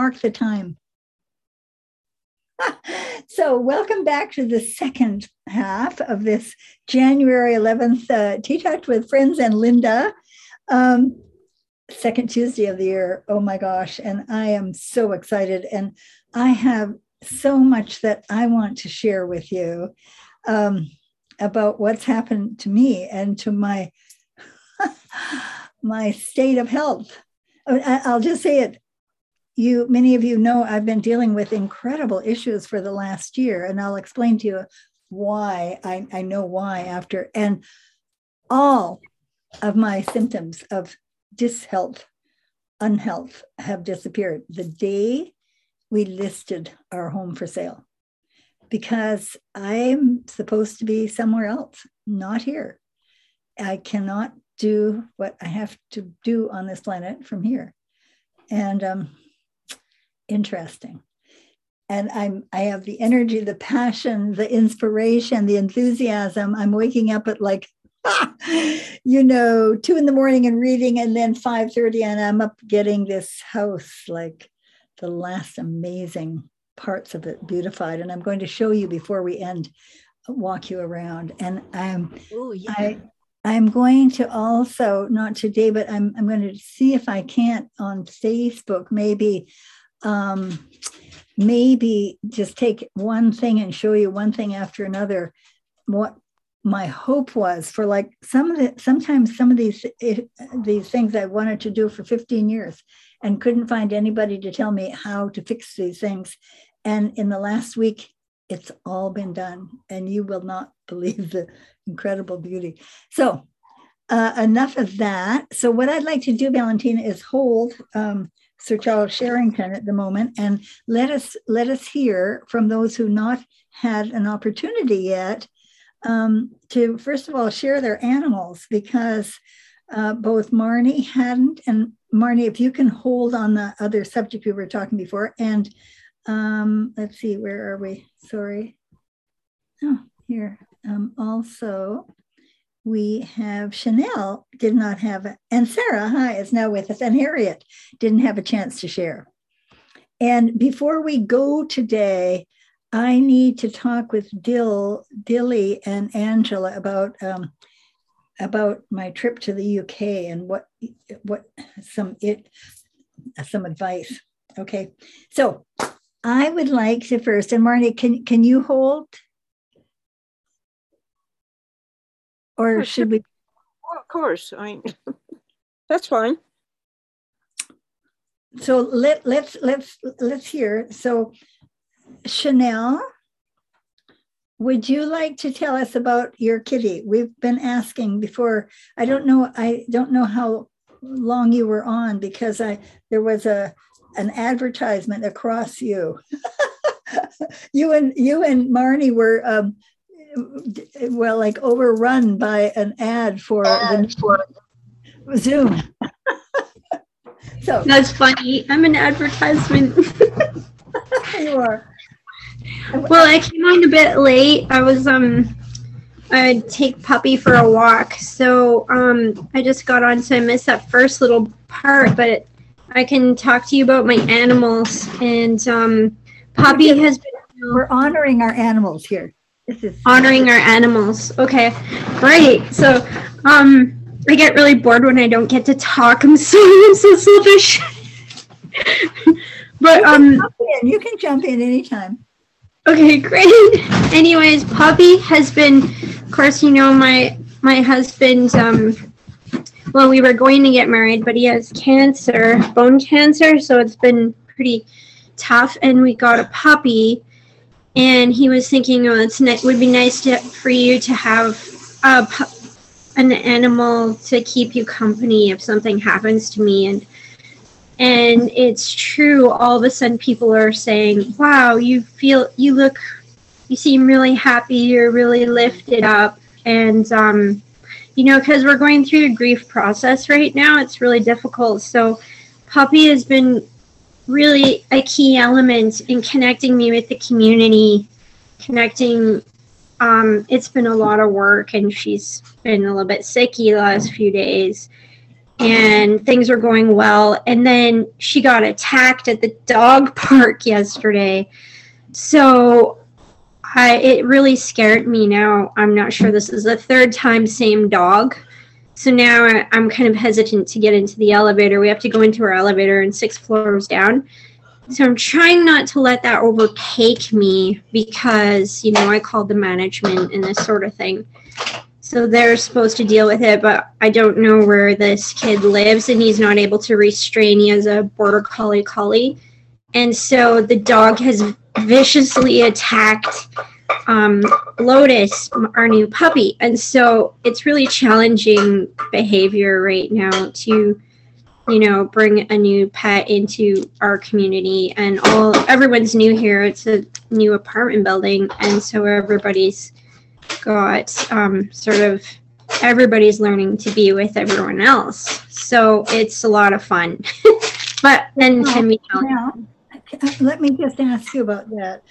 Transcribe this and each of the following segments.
mark the time. So welcome back to the second half of this January 11th Tea Talk with Friends and Linda. Second Tuesday of the year. Oh my gosh. And I am so excited. And I have so much that I want to share with you about what's happened to me and to my my state of health. I'll just say it. Many of you know I've been dealing with incredible issues for the last year, and I'll explain to you why. I know why after. And all of my symptoms of dishealth, unhealth have disappeared the day we listed our home for sale, because I'm supposed to be somewhere else, not here. I cannot do what I have to do on this planet from here. And interesting. And I have the energy, the passion, the inspiration, the enthusiasm. I'm waking up at 2 a.m. and reading, and then 5:30, and I'm up getting this house, like the last amazing parts of it beautified. And I'm going to show you before we end, walk you around. And I'm going to also, not today, but I'm going to see if I can't on Facebook, maybe just take one thing and show you one thing after another, what my hope was for sometimes some of these things I wanted to do for 15 years and couldn't find anybody to tell me how to fix these things. And in the last week, it's all been done, and you will not believe the incredible beauty. So enough of that. So what I'd like to do, Valentina, is hold Sir Charles Sherrington at the moment, and let us hear from those who not had an opportunity yet to, first of all, share their animals, because both Marnie hadn't, and Marnie, if you can hold on the other subject we were talking before, and let's see, where are we? Sorry. Oh, here. Also, we have Chanel did not have, and Sarah, hi, is now with us, and Harriet didn't have a chance to share. And before we go today, I need to talk with Dilly and Angela about my trip to the UK and what some advice. Okay, so I would like to first, and Marnie, can you hold? Or should we? Well, of course, that's fine. So let's hear. So Chanel, would you like to tell us about your kitty? We've been asking before. I don't know how long you were on, because there was an advertisement across you. you and Marnie were overrun by an ad for Zoom. So that's funny. I'm an advertisement. You are. Well, I came on a bit late. I was I'd take Puppy for a walk, so I just got on, so I missed that first little part. But I can talk to you about my animals, and Puppy has been. We're honoring our animals here. This is honoring our animals. Okay, great. So I get really bored when I don't get to talk. I'm so selfish. But you can jump in anytime. Okay, great. Anyways, Puppy has been, of course, my husband, well, we were going to get married, but he has cancer, bone cancer, so it's been pretty tough, and we got a puppy, and he was thinking, it would be nice for you to have an animal to keep you company if something happens to me, and it's true. All of a sudden, people are saying, "Wow, you seem really happy. You're really lifted up." And because we're going through the grief process right now, it's really difficult. So, Puppy has been really a key element in connecting me with the community. It's been a lot of work, and she's been a little bit sicky the last few days. and things were going well. And then she got attacked at the dog park yesterday. So it really scared me. Now I'm not sure, this is the third time, same dog. So now I'm kind of hesitant to get into the elevator. We have to go into our elevator and 6 floors down. So I'm trying not to let that overtake me because, you know, I called the management and this sort of thing. So they're supposed to deal with it, but I don't know where this kid lives and he's not able to restrain. He has a border collie. And so the dog has viciously attacked Lotus, our new puppy. And so it's really challenging behavior right now to, you know, bring a new pet into our community. And everyone's new here. It's a new apartment building. And so everybody's got everybody's learning to be with everyone else. So it's a lot of fun. But then let me just ask you about that.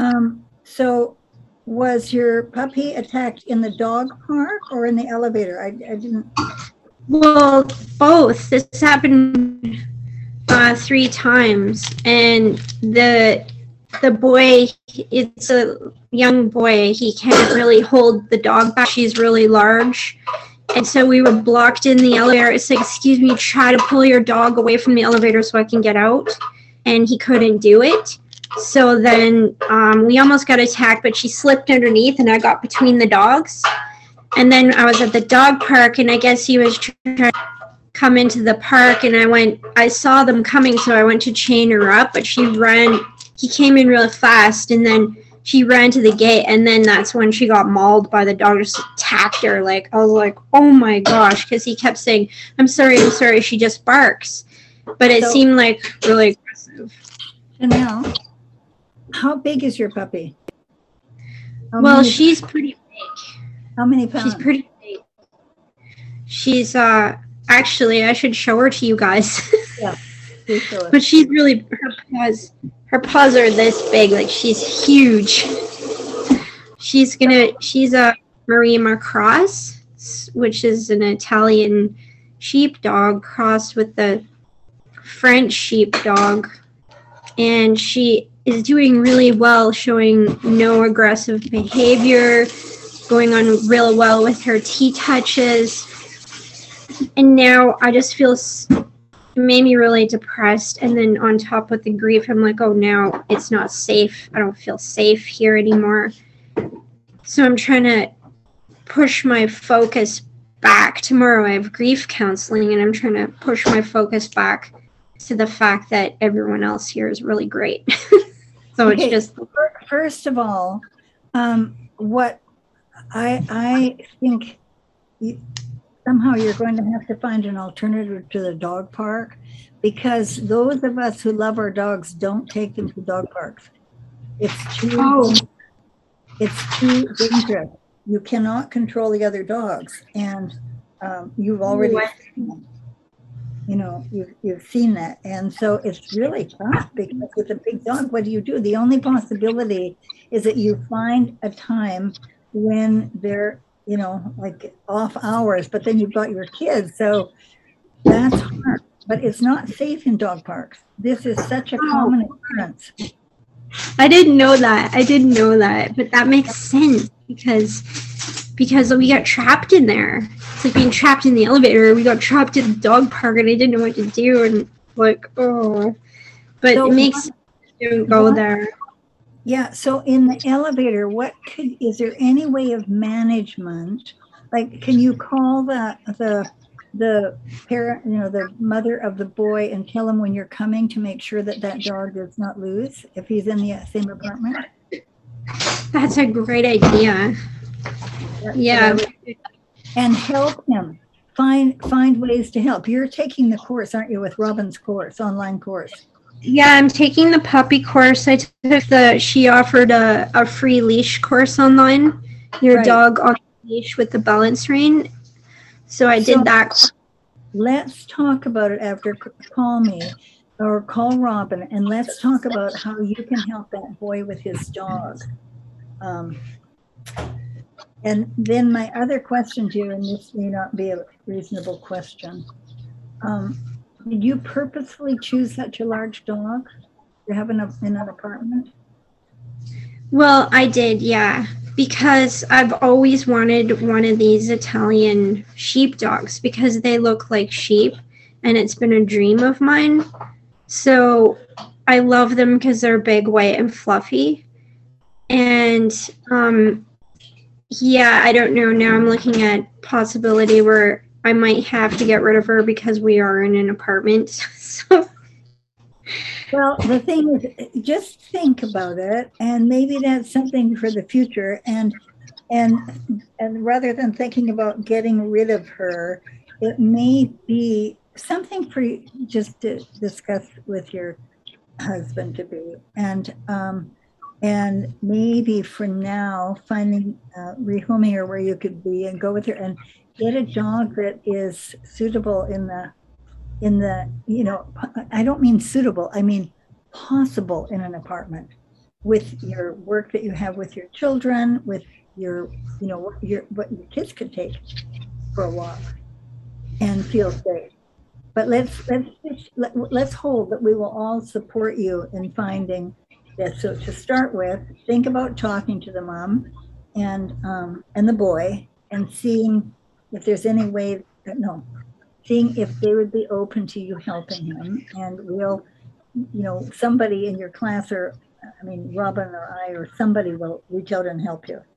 So was your puppy attacked in the dog park or in the elevator? I didn't. Well, both. This happened 3 times, and the boy, it's a young boy, he can't really hold the dog back. She's really large. And so we were blocked in the elevator. It's like, excuse me, try to pull your dog away from the elevator so I can get out. And he couldn't do it. So then we almost got attacked, but she slipped underneath and I got between the dogs. And then I was at the dog park, and I guess he was trying to come into the park, and I saw them coming, so I went to chain her up, but he came in real fast, and then she ran to the gate, and then that's when she got mauled by the dog, just attacked her. Like, I was like, oh my gosh, because he kept saying, I'm sorry, she just barks. But it seemed like really aggressive. And now, how big is your puppy? She's pretty big. How many pounds? She's pretty big. She's, actually, I should show her to you guys. Yeah, please show us. But she's really, her paws are this big, like she's huge. She's a Marima cross, which is an Italian sheepdog crossed with the French sheepdog. And she is doing really well, showing no aggressive behavior, going on real well with her T-touches. And now I just feel, it made me really depressed. And then on top of the grief, I'm like, oh, now it's not safe. I don't feel safe here anymore. So I'm trying to push my focus back. Tomorrow I have grief counseling, and I'm trying to push my focus back to the fact that everyone else here is really great. So okay. It's just. First of all, what I think somehow you're going to have to find an alternative to the dog park, because those of us who love our dogs don't take them to dog parks. It's too dangerous. You cannot control the other dogs, and you've already you've seen that, and so it's really tough, because with a big dog, what do? The only possibility is that you find a time when they're, like off hours, but then you've got your kids, so that's hard. But it's not safe in dog parks. This is such a common occurrence. I didn't know that, but that makes sense because we got trapped in there. It's like being trapped in the elevator. We got trapped in the dog park, and I didn't know what to do, and like, oh, but so it makes sense to go there. Yeah. So in the elevator, is there any way of management? Like, can you call the parent, the mother of the boy, and tell him when you're coming to make sure that dog does not lose if he's in the same apartment? That's a great idea. Yeah. And help him. Find ways to help. You're taking the course, aren't you, with Robin's course, online course? Yeah, I'm taking the puppy course. She offered a free leash course online. Your dog on leash with the balance rein. So I did that. Let's talk about it after. Call me or call Robin, and let's talk about how you can help that boy with his dog. And then my other question to you, and this may not be a reasonable question, Did you purposefully choose such a large dog to have in an apartment? Well, I did, yeah, because I've always wanted one of these Italian sheep dogs because they look like sheep, and it's been a dream of mine. So I love them because they're big, white, and fluffy. And yeah, I don't know. Now I'm looking at possibility where I might have to get rid of her because we are in an apartment. So Well, the thing is, just think about it, and maybe that's something for the future. And rather than thinking about getting rid of her, it may be something for you just to discuss with your husband to be, and maybe for now finding rehoming her where you could be and go with her and get a dog that is suitable in the I don't mean suitable, I mean possible in an apartment with your work that you have with your children, with your what your kids could take for a walk and feel safe. But let's hold that we will all support you in finding this. So to start with, think about talking to the mom and the boy and seeing if there's any way seeing if they would be open to you helping him. And we'll, somebody in your class Robin or I or somebody will reach out and help you.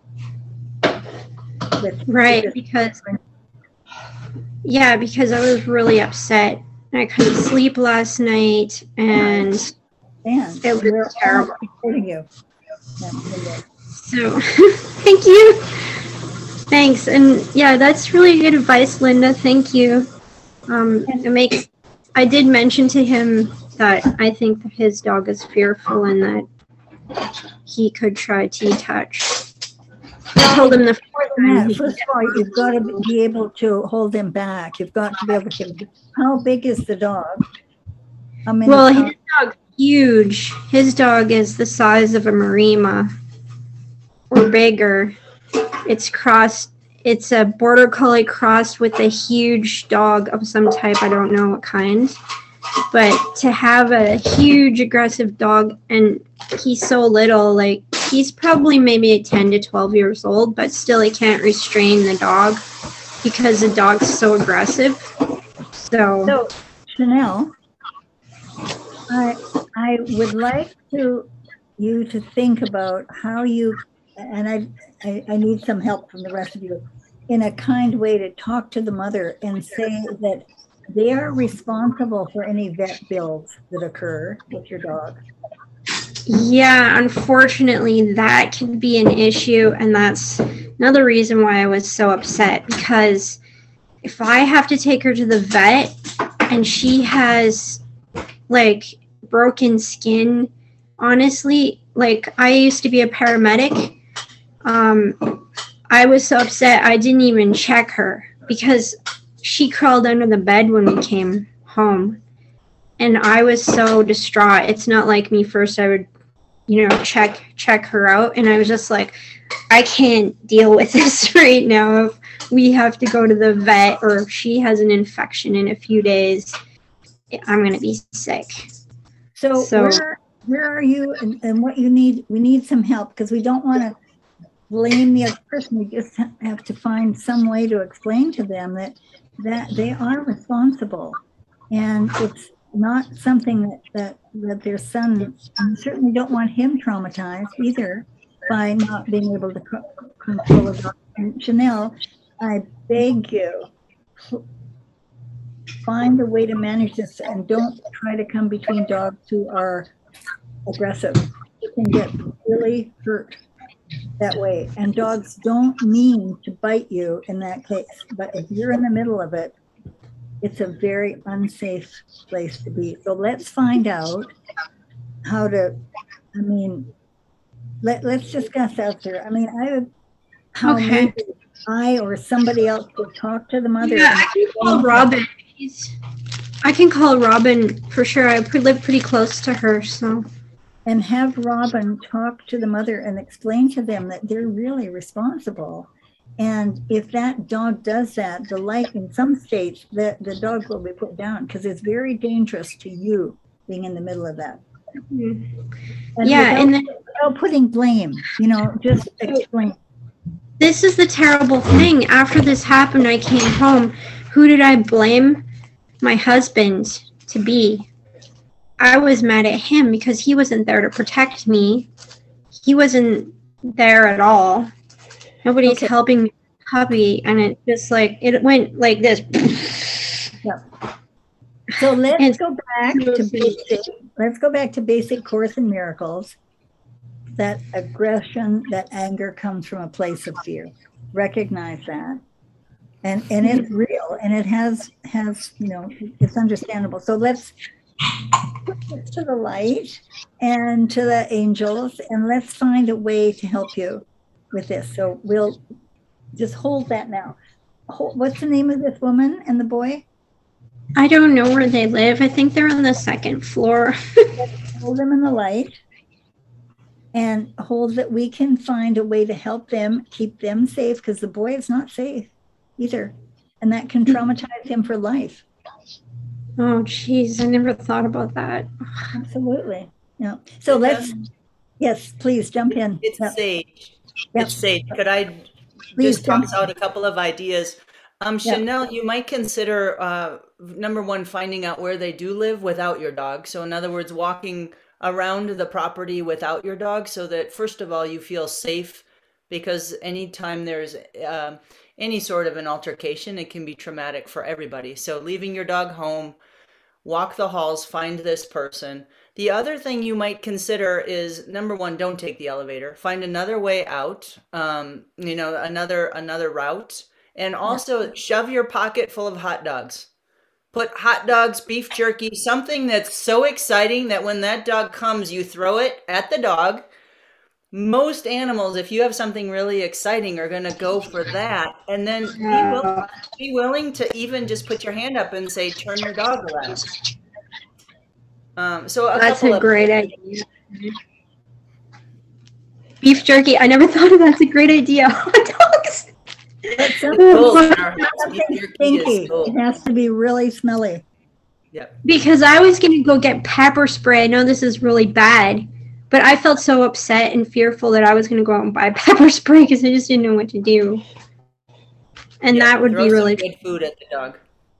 Right, because I was really upset. I couldn't sleep last night, and it was terrible. Supporting you. So, thank you. Thanks, and yeah, that's really good advice, Linda. Thank you. I did mention to him that I think that his dog is fearful and that he could try to touch. I told him first of all, you've got to be able to hold him back. You've got to be able to. How big is the dog? Well, his dog's huge. His dog is the size of a Marima or bigger. It's a border collie crossed with a huge dog of some type. I don't know what kind. But to have a huge aggressive dog, and he's so little, like he's probably maybe 10 to 12 years old, but still he can't restrain the dog because the dog's so aggressive. So Chanel, I would like you to think about how you, and I need some help from the rest of you, in a kind way to talk to the mother and say that they are responsible for any vet bills that occur with your dog. Yeah, unfortunately, that can be an issue, and that's another reason why I was so upset, because if I have to take her to the vet and she has like broken skin, honestly, like I used to be a paramedic, I was so upset I didn't even check her because she crawled under the bed when we came home, and I was so distraught. It's not like me. First I would check her out, and I was just like, I can't deal with this right now. If we have to go to the vet or if she has an infection in a few days, I'm gonna be sick. So where are you and what you need? We need some help because we don't want to blame the other person. We just have to find some way to explain to them that they are responsible, and it's not something that their son, and certainly don't want him traumatized either by not being able to control it. And Chanel, I beg you, find a way to manage this and don't try to come between dogs who are aggressive. You can get really hurt that way. And dogs don't mean to bite you in that case. But if you're in the middle of it, it's a very unsafe place to be. So let's find out how to, let's discuss after. Maybe I or somebody else could talk to the mother. Yeah, I can call Robin. I can call Robin for sure. I live pretty close to her, so. And have Robin talk to the mother and explain to them that they're really responsible And if that dog does that, the light in some states, the dog will be put down because it's very dangerous to you being in the middle of that. Mm. And Yeah, and then without putting blame, just explain. this is the terrible thing. After this happened, I came home. Who did I blame? My husband to be. I was mad at him because he wasn't there to protect me. He wasn't there at all. Nobody's helping me with the puppy, and it just it went like this. Yeah. So let's go back to basic. Let's go back to basic Course in Miracles. That aggression, that anger comes from a place of fear. Recognize that. And it's real, and it has it's understandable. So let's put this to the light and to the angels, and let's find a way to help you with this. So we'll just hold that now. What's the name of this woman and the boy? I don't know where they live. I think they're on the second floor. Hold them in the light and hold that we can find a way to help them, keep them safe, because the boy is not safe either. And that can traumatize him for life. Oh, geez. I never thought about that. Absolutely. Yeah. So yes, please jump in. It's Sage. It's Sage. Could I just toss out a couple of ideas? Chanel, you might consider, number one, finding out where they do live without your dog. So in other words, walking around the property without your dog so that, first of all, you feel safe, because anytime there's any sort of an altercation, it can be traumatic for everybody. So leaving your dog home, walk the halls, find this person. The other thing you might consider is, number one, don't take the elevator. Find another way out, another route. And also shove your pocket full of hot dogs. Put hot dogs, beef jerky, something that's so exciting that when that dog comes, you throw it at the dog. Most animals, if you have something really exciting, are going to go for that. And then be willing to even just put your hand up and say, turn your dog around. That's a great idea. Beef jerky. I never thought of that. That's a great idea. Hot dogs. It has to be really smelly. Yep. Because I was going to go get pepper spray. I know this is really bad, but I felt so upset and fearful that I was going to go out and buy pepper spray because I just didn't know what to do. And that would be really good food at the dog.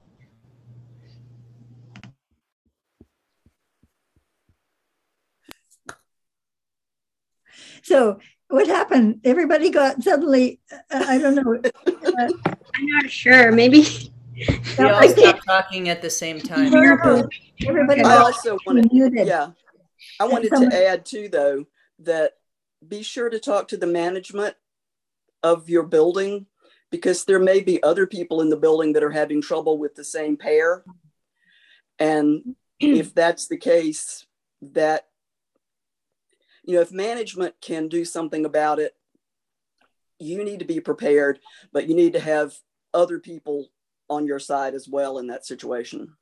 So what happened? Everybody got suddenly, I don't know. I'm not sure. Maybe. We all stopped talking at the same time. Everybody I also wanted, muted. I wanted to add too, though, that be sure to talk to the management of your building, because there may be other people in the building that are having trouble with the same pair. And if that's the case, that, if management can do something about it, you need to be prepared, but you need to have other people on your side as well in that situation.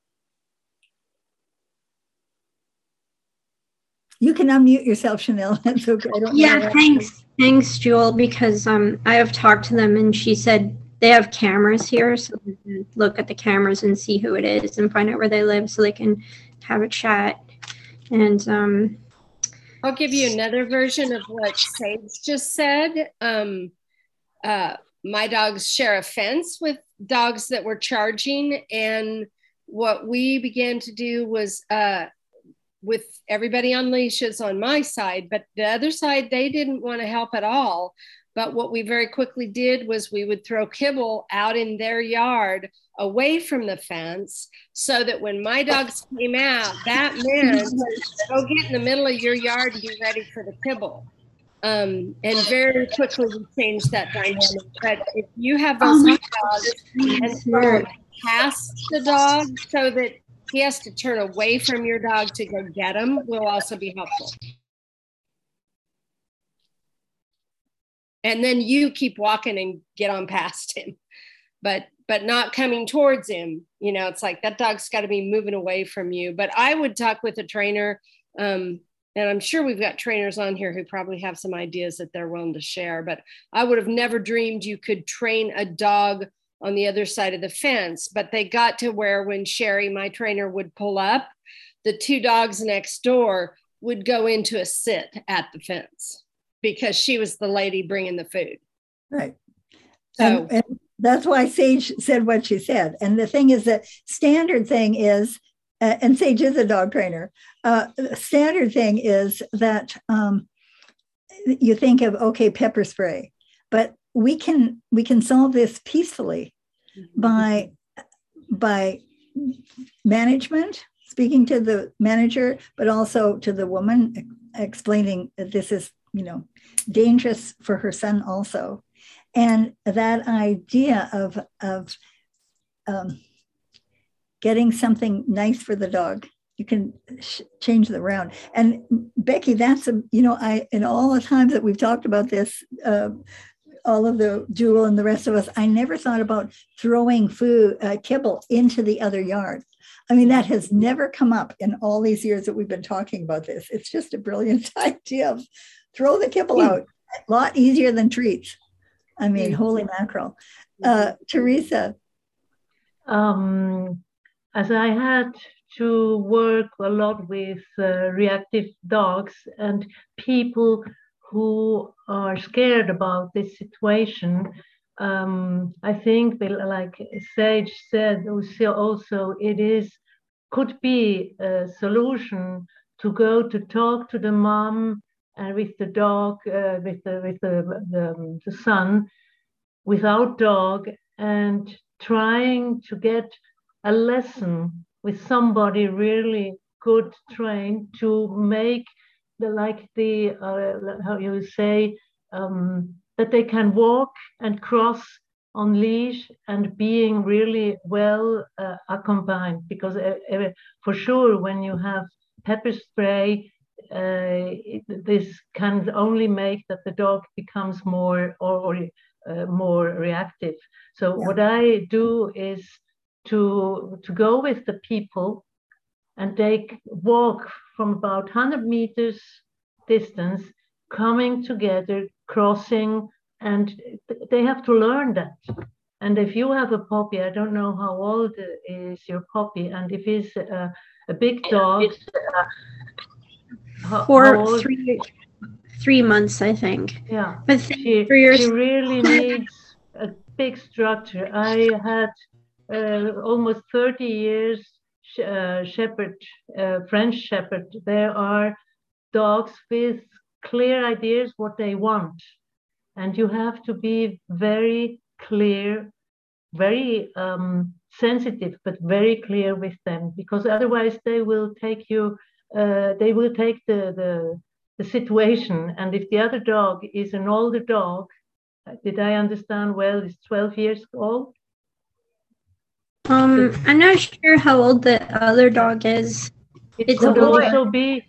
You can unmute yourself, Chanel. That's okay. Thanks, Jewel, because I have talked to them and she said they have cameras here, so they can look at the cameras and see who it is and find out where they live so they can have a chat. And I'll give you another version of what Sage just said. My dogs share a fence with dogs that were charging. And what we began to do was with everybody on leashes on my side, but the other side, they didn't want to help at all. But what we very quickly did was we would throw kibble out in their yard away from the fence so that when my dogs came out, that meant go get in the middle of your yard and be ready for the kibble. And very quickly we changed that dynamic. But if you have those hot dogs and throw past the dog so that he has to turn away from your dog to go get him, will also be helpful. And then you keep walking and get on past him, but not coming towards him. It's like that dog's got to be moving away from you. But I would talk with a trainer And I'm sure we've got trainers on here who probably have some ideas that they're willing to share, but I would have never dreamed you could train a dog on the other side of the fence. But they got to where when Sherry, my trainer, would pull up, the two dogs next door would go into a sit at the fence because she was the lady bringing the food. Right. So and that's why Sage said what she said. And the thing is that standard thing is, and Sage is a dog trainer, the standard thing is that you think of, okay, pepper spray, but we can solve this peacefully by management, speaking to the manager, but also to the woman, explaining that this is, dangerous for her son also. And that idea of getting something nice for the dog, you can change the round. And Becky, that's in all the times that we've talked about this, all of the Jewel and the rest of us, I never thought about throwing food, kibble into the other yard. I mean, that has never come up in all these years that we've been talking about this. It's just a brilliant idea of throw the kibble out. A lot easier than treats. I mean, holy mackerel. Teresa. As I had to work a lot with reactive dogs and people who are scared about this situation, I think, like Sage said, also it could be a solution to go to talk to the mom and with the dog, with the son, without dog, and trying to get a lesson with somebody really good trained to make how you say, that they can walk and cross on leash and being really well accompanied, because for sure when you have pepper spray, this can only make that the dog becomes more more reactive. So what I do is to go with the people and walk from about 100 meters distance, coming together, crossing, and they have to learn that. And if you have a puppy, I don't know how old is your puppy, and if it's a big dog, for 3 months, I think. Yeah, but she really needs a big structure. I had almost 30 years shepherd, French shepherd. There are dogs with clear ideas what they want, and you have to be very clear, very sensitive, but very clear with them, because otherwise they will take you. They will take the situation, and if the other dog is an older dog, did I understand well? Is 12 years old? I'm not sure how old the other dog is. It could also be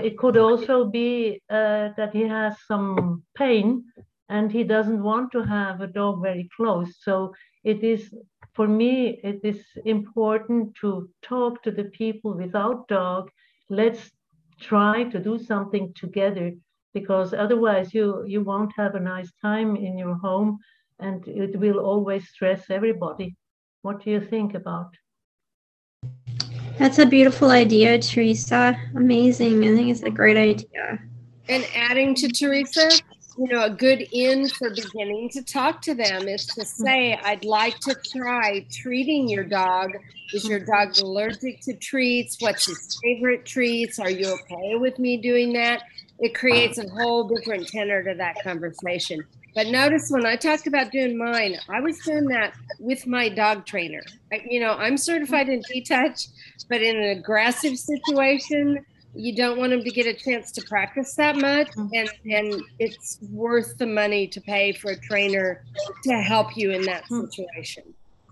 that he has some pain and he doesn't want to have a dog very close. So it is, for me, it is important to talk to the people without dog. Let's try to do something together, because otherwise you won't have a nice time in your home, and it will always stress everybody. What do you think about? That's a beautiful idea, Teresa. Amazing. I think it's a great idea. And adding to Teresa, a good end for beginning to talk to them is to say, I'd like to try treating your dog. Is your dog allergic to treats? What's his favorite treats? Are you okay with me doing that? It creates a whole different tenor to that conversation. But notice when I talked about doing mine, I was doing that with my dog trainer. I'm certified in T-Touch, but in an aggressive situation, you don't want them to get a chance to practice that much. And it's worth the money to pay for a trainer to help you in that situation.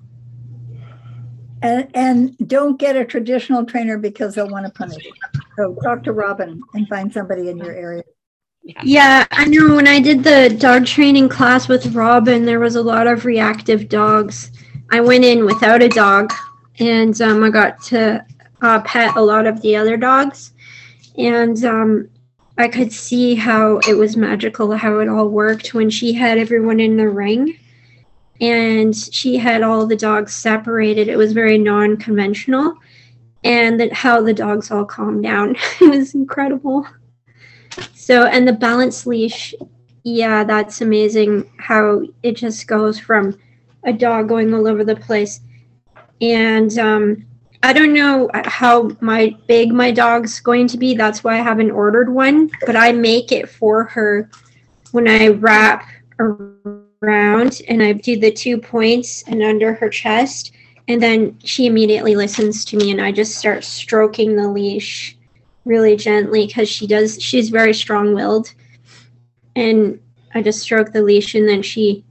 And don't get a traditional trainer because they'll want to punish you. So talk to Robin and find somebody in your area. Yeah, I know when I did the dog training class with Robin, there was a lot of reactive dogs. I went in without a dog, and I got to pet a lot of the other dogs. And I could see how it was magical, how it all worked when she had everyone in the ring and she had all the dogs separated. It was very non-conventional, and that how the dogs all calmed down. It was incredible. So, and the balance leash, yeah, that's amazing how it just goes from a dog going all over the place. And I don't know how big my dog's going to be. That's why I haven't ordered one, but I make it for her when I wrap around and I do the 2 points and under her chest. And then she immediately listens to me and I just start stroking the leash really gently because she's very strong-willed. And I just stroke the leash and then she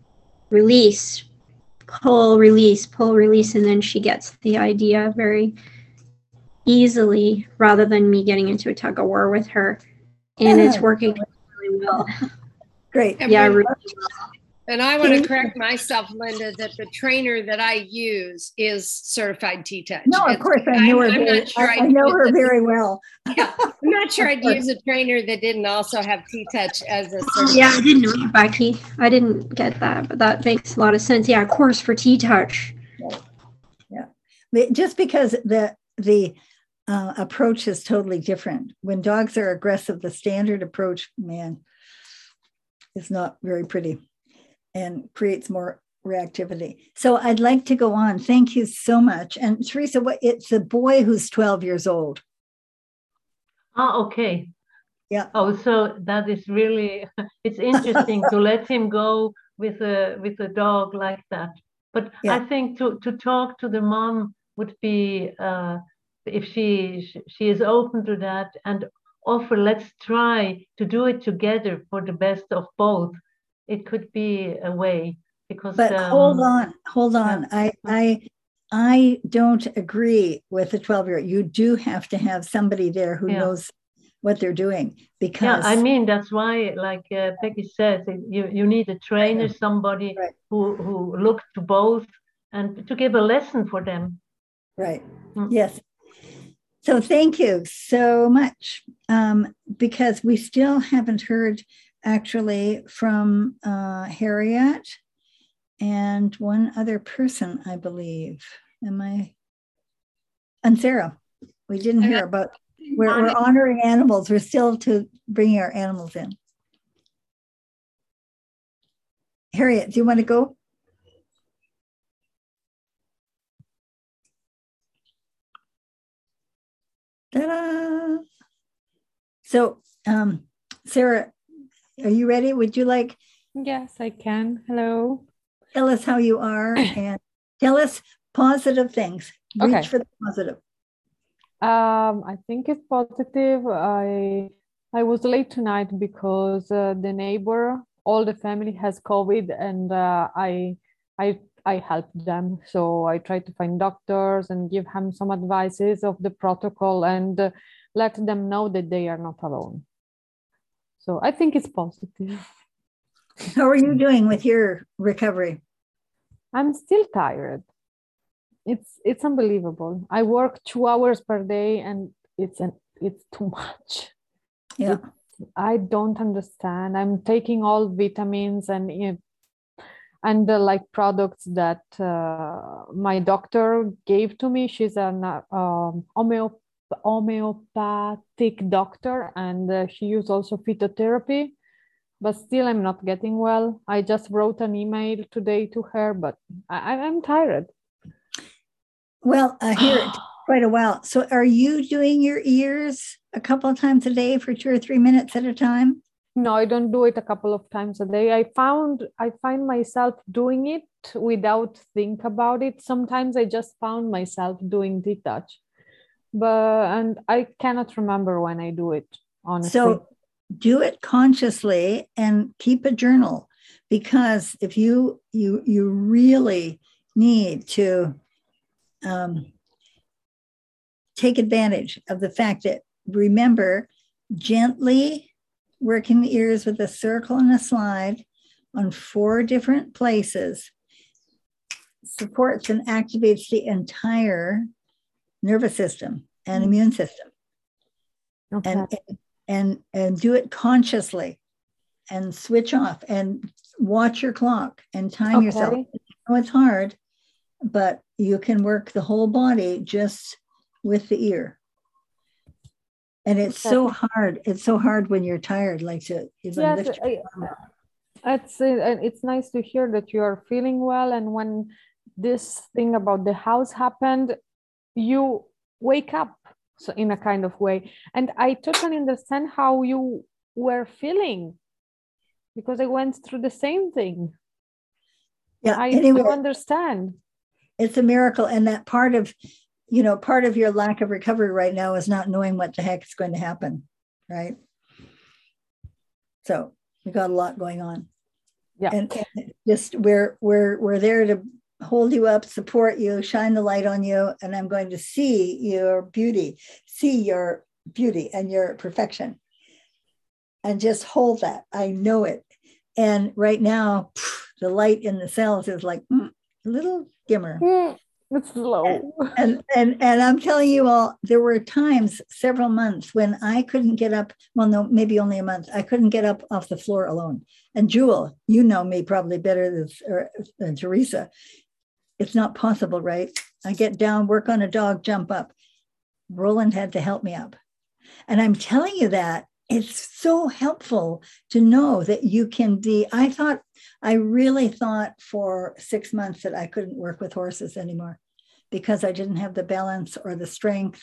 pull, release, and then she gets the idea very easily rather than me getting into a tug of war with her. And it's working really well. Great. Yeah, really well. And I want to correct myself, Linda, that the trainer that I use is certified T-Touch. No, of course, I know her. I know her very well. Yeah, I'm not sure I'd use a trainer that didn't also have T-Touch as a certified. Yeah, I didn't know you, Becky. I didn't get that, but that makes a lot of sense. Yeah, of course, for T-Touch. Yeah. Just because the approach is totally different. When dogs are aggressive, the standard approach, man, is not very pretty and creates more reactivity. So I'd like to go on. Thank you so much. And Teresa, it's a boy who's 12 years old. Oh, okay. Yeah. Oh, so that is really, it's interesting to let him go with a dog like that. But yeah. I think to talk to the mom would be, if she is open to that, and offer, let's try to do it together for the best of both. It could be a way, because. But hold on. Yeah. I don't agree with the 12-year-old. You do have to have somebody there who knows what they're doing, because. Yeah, I mean, that's why, like Becky says, you need a trainer, somebody who looks to both and to give a lesson for them. Right. Yes. So thank you so much, because we still haven't heard actually from Harriet and one other person, I believe. And Sarah. We didn't hear about, we're honoring animals. We're still bringing our animals in. Harriet, do you want to go? Ta-da! So, Sarah, are you ready? Would you like? Yes, I can. Hello. Tell us how you are and tell us positive things. Reach for the positive. I think it's positive. I was late tonight because the neighbor, all the family has COVID, and I helped them. So I tried to find doctors and give them some advices of the protocol and let them know that they are not alone. So I think it's positive. How are you doing with your recovery? I'm still tired. It's unbelievable. I work 2 hours per day and it's too much. Yeah. I don't understand. I'm taking all vitamins and the like products that my doctor gave to me. She's an homeopathic doctor, and she used also phytotherapy, but still I'm not getting well. I just wrote an email today to her, but I'm tired. Well, I hear it quite a while. So are you doing your ears a couple of times a day for 2 or 3 minutes at a time? No, I don't do it a couple of times a day. I find myself doing it without think about it. Sometimes I just found myself doing T-Touch, and I cannot remember when I do it, honestly. So do it consciously and keep a journal, because if you really need to take advantage of the fact that, remember, gently working the ears with a circle and a slide on 4 different places supports and activates the entire nervous system and immune system. Okay. and do it consciously and switch off and watch your clock and time yourself. I know it's hard, but you can work the whole body just with the ear. And it's so hard. It's so hard when you're tired, like to even lift your arm up. It's nice to hear that you are feeling well. And when this thing about the house happened, you wake up in a kind of way. And I totally understand how you were feeling, because I went through the same thing. Yeah, I anyway, do understand. It's a miracle. And that part of your lack of recovery right now is not knowing what the heck is going to happen, right? So we got a lot going on. Yeah. And just we're there to hold you up, support you, shine the light on you, and I'm going to see your beauty and your perfection. And just hold that. I know it. And right now, the light in the cells is like a little dimmer. It's low. And I'm telling you all, there were times, several months, when I couldn't get up. Well, no, maybe only a month. I couldn't get up off the floor alone. And Jewel, you know me probably better than Teresa. It's not possible, right? I get down, work on a dog, jump up. Roland had to help me up. And I'm telling you that it's so helpful to know that you can be. I really thought for 6 months that I couldn't work with horses anymore because I didn't have the balance or the strength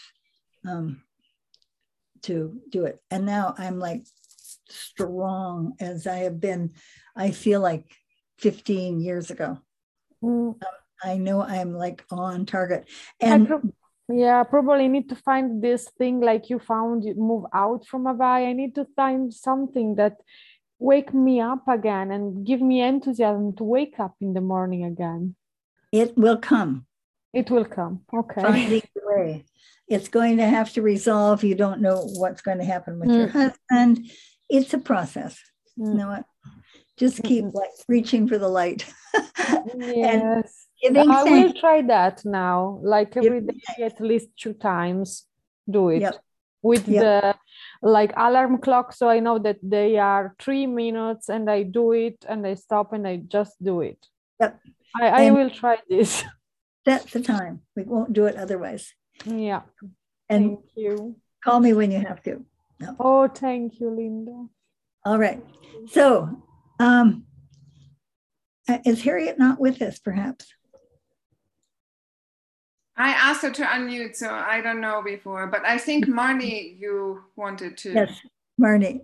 to do it. And now I'm like strong as I have been, I feel like 15 years ago. I know I'm like on target. And probably need to find this thing like you found, you move out from Hawaii. I need to find something that wake me up again and give me enthusiasm to wake up in the morning again. It will come. It will come. Okay. Finding the way. It's going to have to resolve. You don't know what's going to happen with your husband. It's a process. You know what? Just keep like reaching for the light. Yes. I will try that now. Like every day, at least 2 times. Do it. Yep. With the like alarm clock, so I know that they are 3 minutes, and I do it, and I stop, and I just do it. Yep. I will try this. That's the time. We won't do it otherwise. Yeah. And thank you. Call me when you have to. No. Oh, thank you, Linda. All right. So, is Harriet not with us, perhaps? I asked her to unmute, so I don't know before, but I think Marnie, you wanted to. Yes, Marnie.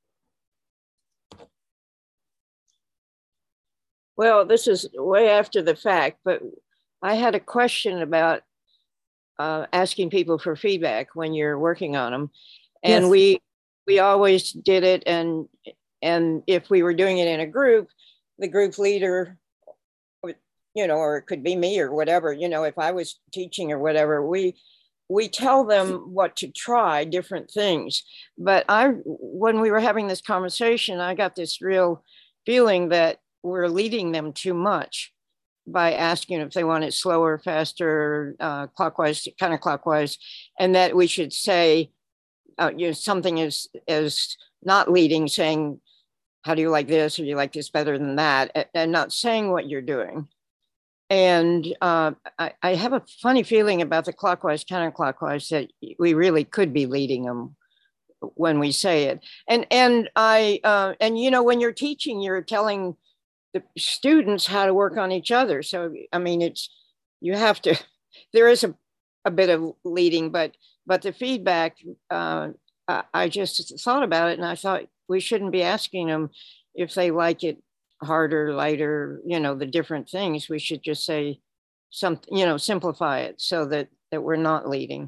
Well, this is way after the fact, but I had a question about asking people for feedback when you're working on them. And we always did it. And if we were doing it in a group, the group leader, or it could be me or whatever, if I was teaching or whatever, we tell them what to try, different things. But when we were having this conversation, I got this real feeling that we're leading them too much by asking if they want it slower, faster, clockwise, counterclockwise, and that we should say, something is not leading, saying, how do you like this? Or you like this better than that? And not saying what you're doing. And I have a funny feeling about the clockwise, counterclockwise, that we really could be leading them when we say it. And when you're teaching, you're telling the students how to work on each other. So, I mean, there is a bit of leading, but the feedback, I just thought about it and I thought we shouldn't be asking them if they like it harder, lighter, the different things. We should just say something, simplify it so that we're not leading.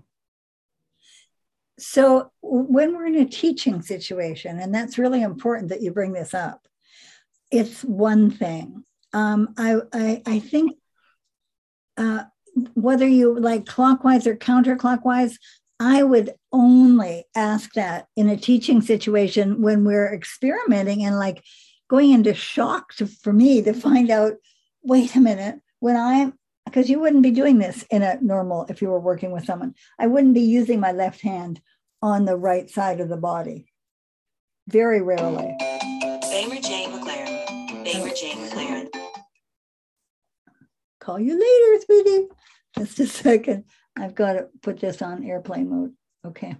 So when we're in a teaching situation, and that's really important that you bring this up, it's one thing. I think whether you like clockwise or counterclockwise, I would only ask that in a teaching situation when we're experimenting and like going into shock for me to find out, wait a minute, because you wouldn't be doing this in a normal, if you were working with someone, I wouldn't be using my left hand on the right side of the body. very rarely. Bamer J. McLaren. Bamer J. McLaren. Call you later, sweetie. Just a second. I've got to put this on airplane mode. Okay.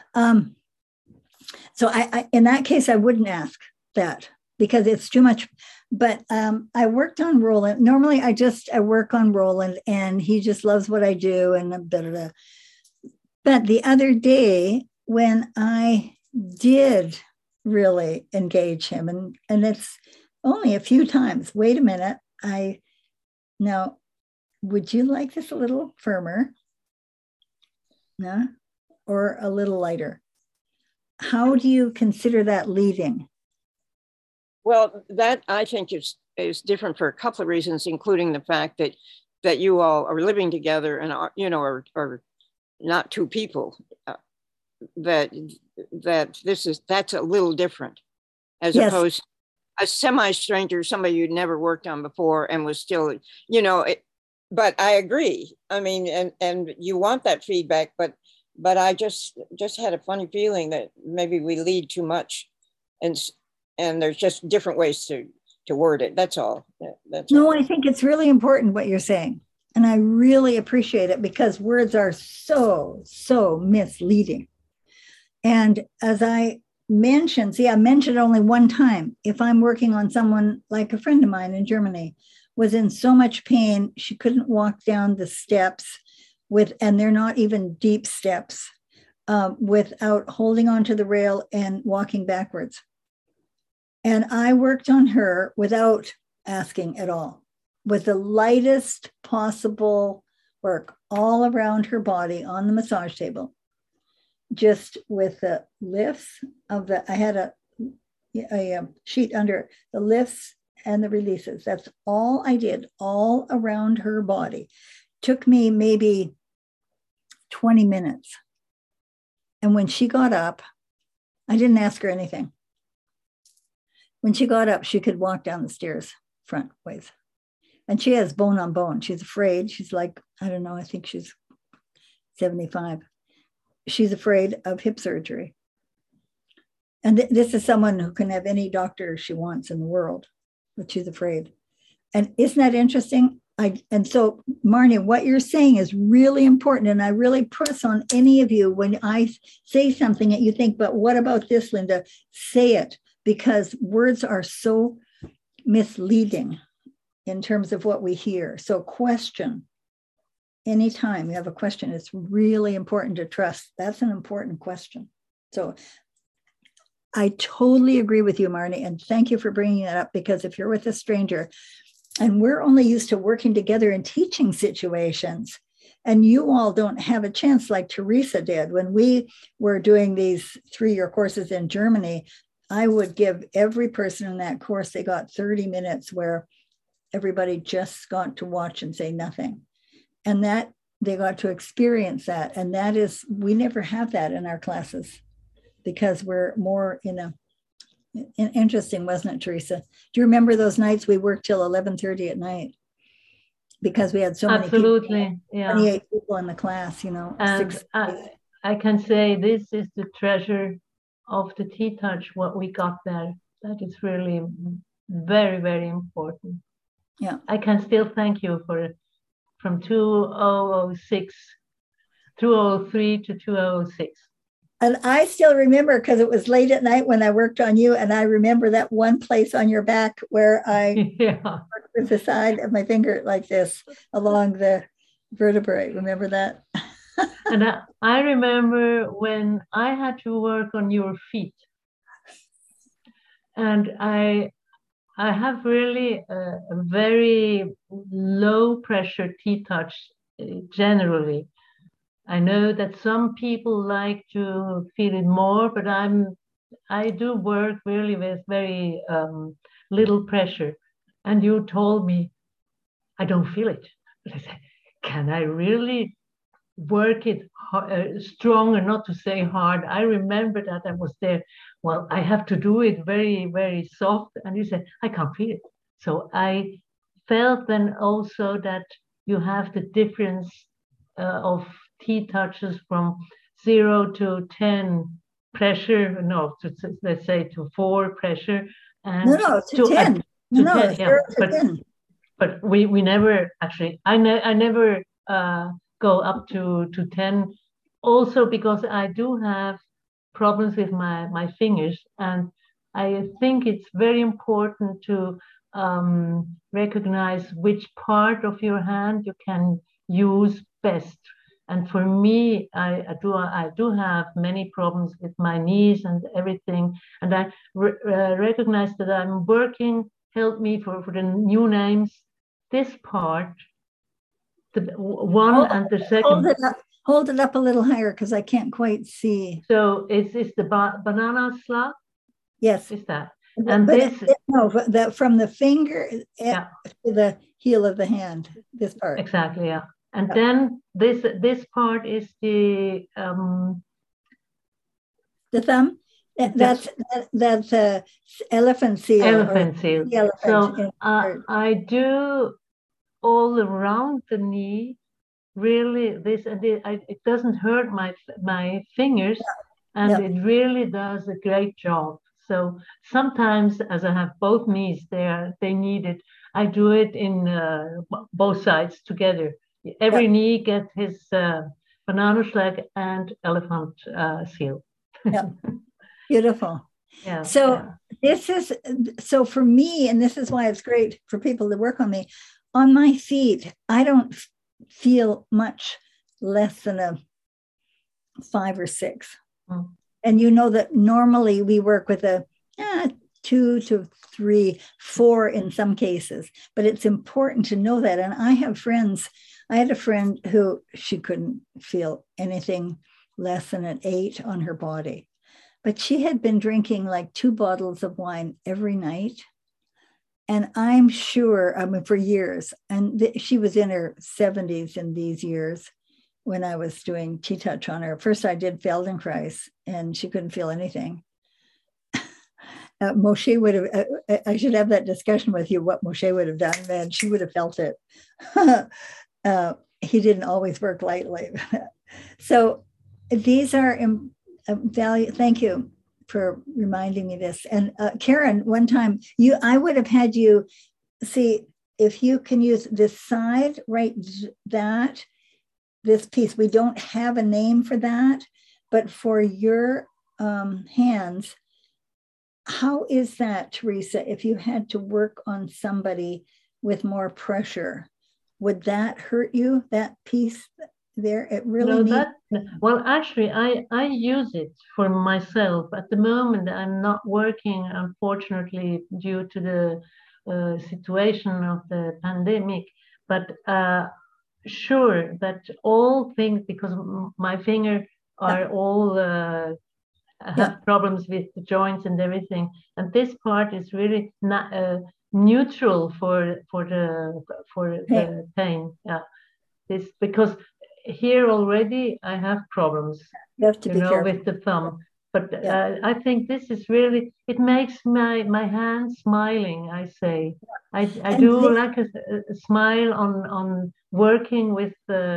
So I in that case, I wouldn't ask that because it's too much. But I worked on Roland. Normally, I work on Roland, and he just loves what I do, and da, da, da. But the other day, when I did really engage him, and it's only a few times. Wait a minute. Now, would you like this a little firmer? No? Or a little lighter? How do you consider that leading? Well, that I think is different for a couple of reasons, including the fact that you all are living together and are not two people. That's a little different, as opposed to a semi-stranger, somebody you'd never worked on before and was still, but I agree. I mean, and you want that feedback, but I just had a funny feeling that maybe we lead too much, and there's just different ways to word it. That's all. I think it's really important what you're saying, and I really appreciate it because words are so misleading. And as I mentioned, I mentioned only one time. If I'm working on someone like a friend of mine in Germany was in so much pain, she couldn't walk down the steps and they're not even deep steps, without holding onto the rail and walking backwards. And I worked on her without asking at all, with the lightest possible work all around her body on the massage table. Just with the lifts I had a sheet under the lifts and the releases. That's all I did, all around her body. Took me maybe 20 minutes. And when she got up, I didn't ask her anything. When she got up, she could walk down the stairs front ways. And she has bone on bone. She's afraid. She's like, I don't know, I think she's 75. She's afraid of hip surgery. And this is someone who can have any doctor she wants in the world, but she's afraid. And isn't that interesting? And so, Marnie, what you're saying is really important. And I really press on any of you when I say something that you think, but what about this, Linda? Say it, because words are so misleading in terms of what we hear. So question. Anytime you have a question, it's really important to trust. That's an important question. So I totally agree with you, Marnie, and thank you for bringing that up, because if you're with a stranger, and we're only used to working together in teaching situations, and you all don't have a chance like Teresa did. When we were doing these 3-year courses in Germany, I would give every person in that course, they got 30 minutes where everybody just got to watch and say nothing. And that they got to experience that. And that is, we never have that in our classes because we're more interesting, wasn't it, Teresa? Do you remember those nights we worked till 11:30 at night? Because we had so many people, 28 people in the class, And I can say this is the treasure of the T-Touch, what we got there. That is really very, very important. Yeah. I can still thank you for it. From 2006, 2003 to 2006. And I still remember, because it was late at night when I worked on you, and I remember that one place on your back where I worked with the side of my finger like this along the vertebrae. Remember that? And I remember when I had to work on your feet. And I have really a very low pressure T-Touch generally. I know that some people like to feel it more, but I do work really with very little pressure. And you told me, I don't feel it. But I said, can I really work it strong and not to say hard? I remember that I was there. Well, I have to do it very, very soft. And you said, I can't feel it. So I felt then also that you have the difference of T-touches from 0 to 10 pressure, no, let's say to 4 pressure, and no, to 10. To 10, yeah. But we never actually, I never go up to 10, also because I do have problems with my fingers, and I think it's very important to recognize which part of your hand you can use best. And for me, I do have many problems with my knees and everything, and I recognize that I'm working. Help me for the new names. This part, the one and the second. Hold it up a little higher because I can't quite see. So it's the banana slug? Yes. Is that? And this that from the finger to the heel of the hand, this part. Exactly, yeah. And then this part is the thumb. That's elephant seal. Elephant seal. So I do all around the knee. Really, it doesn't hurt my fingers, and it really does a great job. So sometimes, as I have both knees, they need it. I do it in both sides together. Every knee gets his banana slug and elephant seal. Yeah, beautiful. Yeah. So this is for me, and this is why it's great for people to work on me. On my feet, I don't feel much less than a 5 or 6. And you know that normally we work with a 2 to 3, 4 in some cases, but it's important to know that. And I had a friend who she couldn't feel anything less than an 8 on her body, but she had been drinking like 2 bottles of wine every night. And I'm sure, for years, and she was in her 70s in these years when I was doing T-Touch on her. First, I did Feldenkrais, and she couldn't feel anything. Moshe would have, I should have that discussion with you, what Moshe would have done, man. She would have felt it. He didn't always work lightly. So these are value. Thank you for reminding me this. And Karen, one time I would have had you see if you can use this side, right? This piece, we don't have a name for that, but for your hands, how is that, Teresa? If you had to work on somebody with more pressure, would that hurt you, that piece there? It really well, actually, I use it for myself. At the moment, I'm not working, unfortunately, due to the situation of the pandemic. But sure, that all things, because my fingers are all have problems with the joints and everything, and this part is really not neutral for the pain. Yeah, this because here already I have problems. You have to be careful with the thumb. But I think this is really, it makes my hand smiling, I say. I do like a smile on working with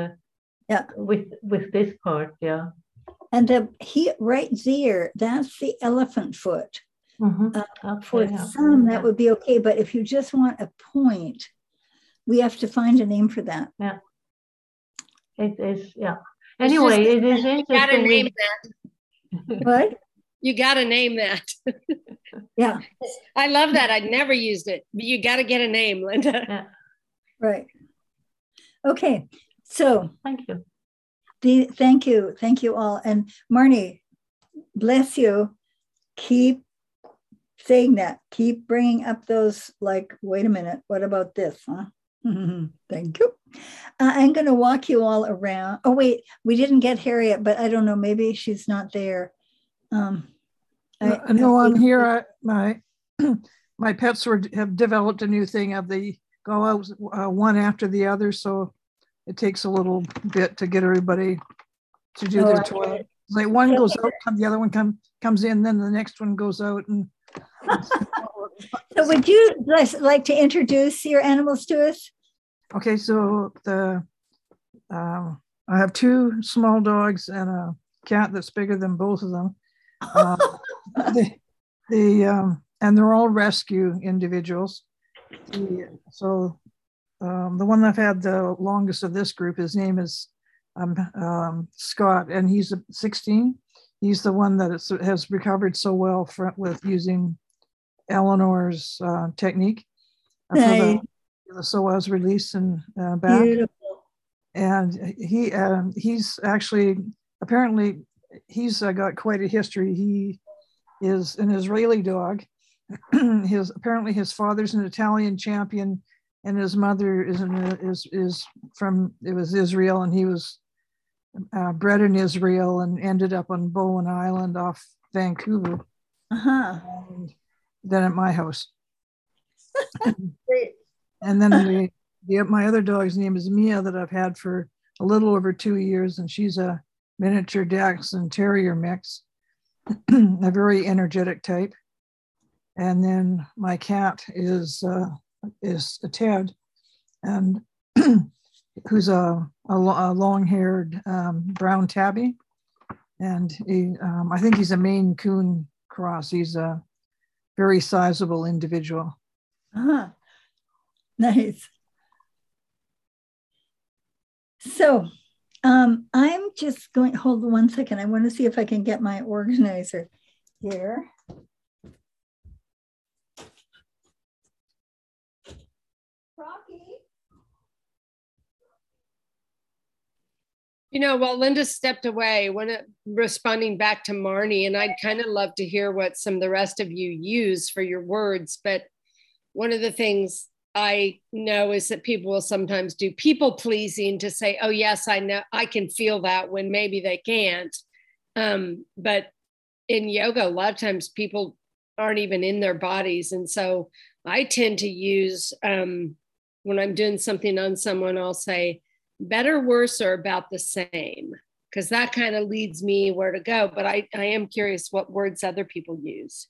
with this part, yeah. And right there, that's the elephant foot. For some, that would be okay. But if you just want a point, we have to find a name for that. Yeah. It is, yeah. Anyway, it is interesting. You gotta name that. What? You gotta name that. Yeah. I love that. I'd never used it, but you gotta get a name, Linda. Yeah. Right. Okay. So thank you. Thank you all. And Marnie, bless you. Keep saying that. Keep bringing up those, like, wait a minute, what about this? Huh? Thank you. I'm going to walk you all around. Oh, wait, we didn't get Harriet, but I don't know. Maybe she's not there. No, I'm here. My pets have developed a new thing of they go out one after the other. So it takes a little bit to get everybody to do their toilet. Like one goes out, the other one comes in, then the next one goes out. And so would you like to introduce your animals to us? Okay, so I have 2 small dogs and a cat that's bigger than both of them. And they're all rescue individuals. So the one I've had the longest of this group, his name is Scott, and he's 16. He's the one that has recovered so well with using Eleanor's technique for the psoas release and back. Beautiful. And he's actually, apparently, he's got quite a history. He is an Israeli dog. Apparently his father's an Italian champion, and his mother is from Israel, and he was bred in Israel and ended up on Bowen Island off Vancouver. And then at my house. Great. And then my other dog's name is Mia, that I've had for a little over 2 years, and she's a miniature Dachshund Terrier mix, a very energetic type. And then my cat is Ted, and who's a long-haired brown tabby, and I think he's a Maine Coon cross. He's a very sizable individual. Nice. So I'm just going, hold on 1 second. I want to see if I can get my organizer here. Rocky. You know, while Linda stepped away, responding back to Marnie, and I'd kind of love to hear what some of the rest of you use for your words, but one of the things I know is that people will sometimes do people pleasing to say, oh yes, I know, I can feel that, when maybe they can't. But in yoga, a lot of times people aren't even in their bodies. And so I tend to use, when I'm doing something on someone, I'll say better, worse, or about the same, because that kind of leads me where to go. But I am curious what words other people use.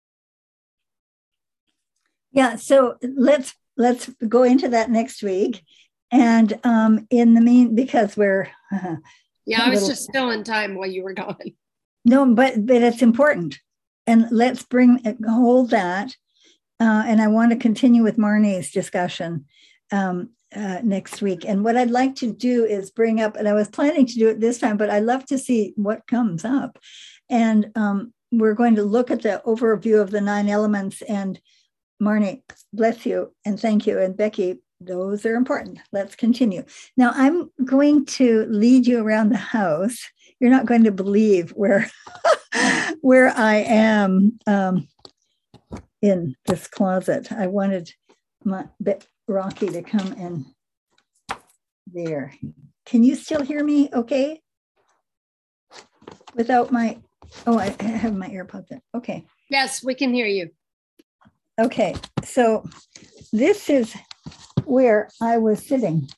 Yeah, so let's go into that next week. And in the because we're yeah, I was just still in time while you were gone. No, but it's important, and let's hold that. And I want to continue with Marnie's discussion next week. And what I'd like to do is bring up, and I was planning to do it this time, but I'd love to see what comes up. And we're going to look at the overview of the 9 elements. And Marnie, bless you and thank you. And Becky, those are important. Let's continue. Now I'm going to lead you around the house. You're not going to believe where I am in this closet. I wanted Rocky to come in there. Can you still hear me okay? Without my, I have my AirPods in. Okay. Yes, we can hear you. Okay, so this is where I was sitting.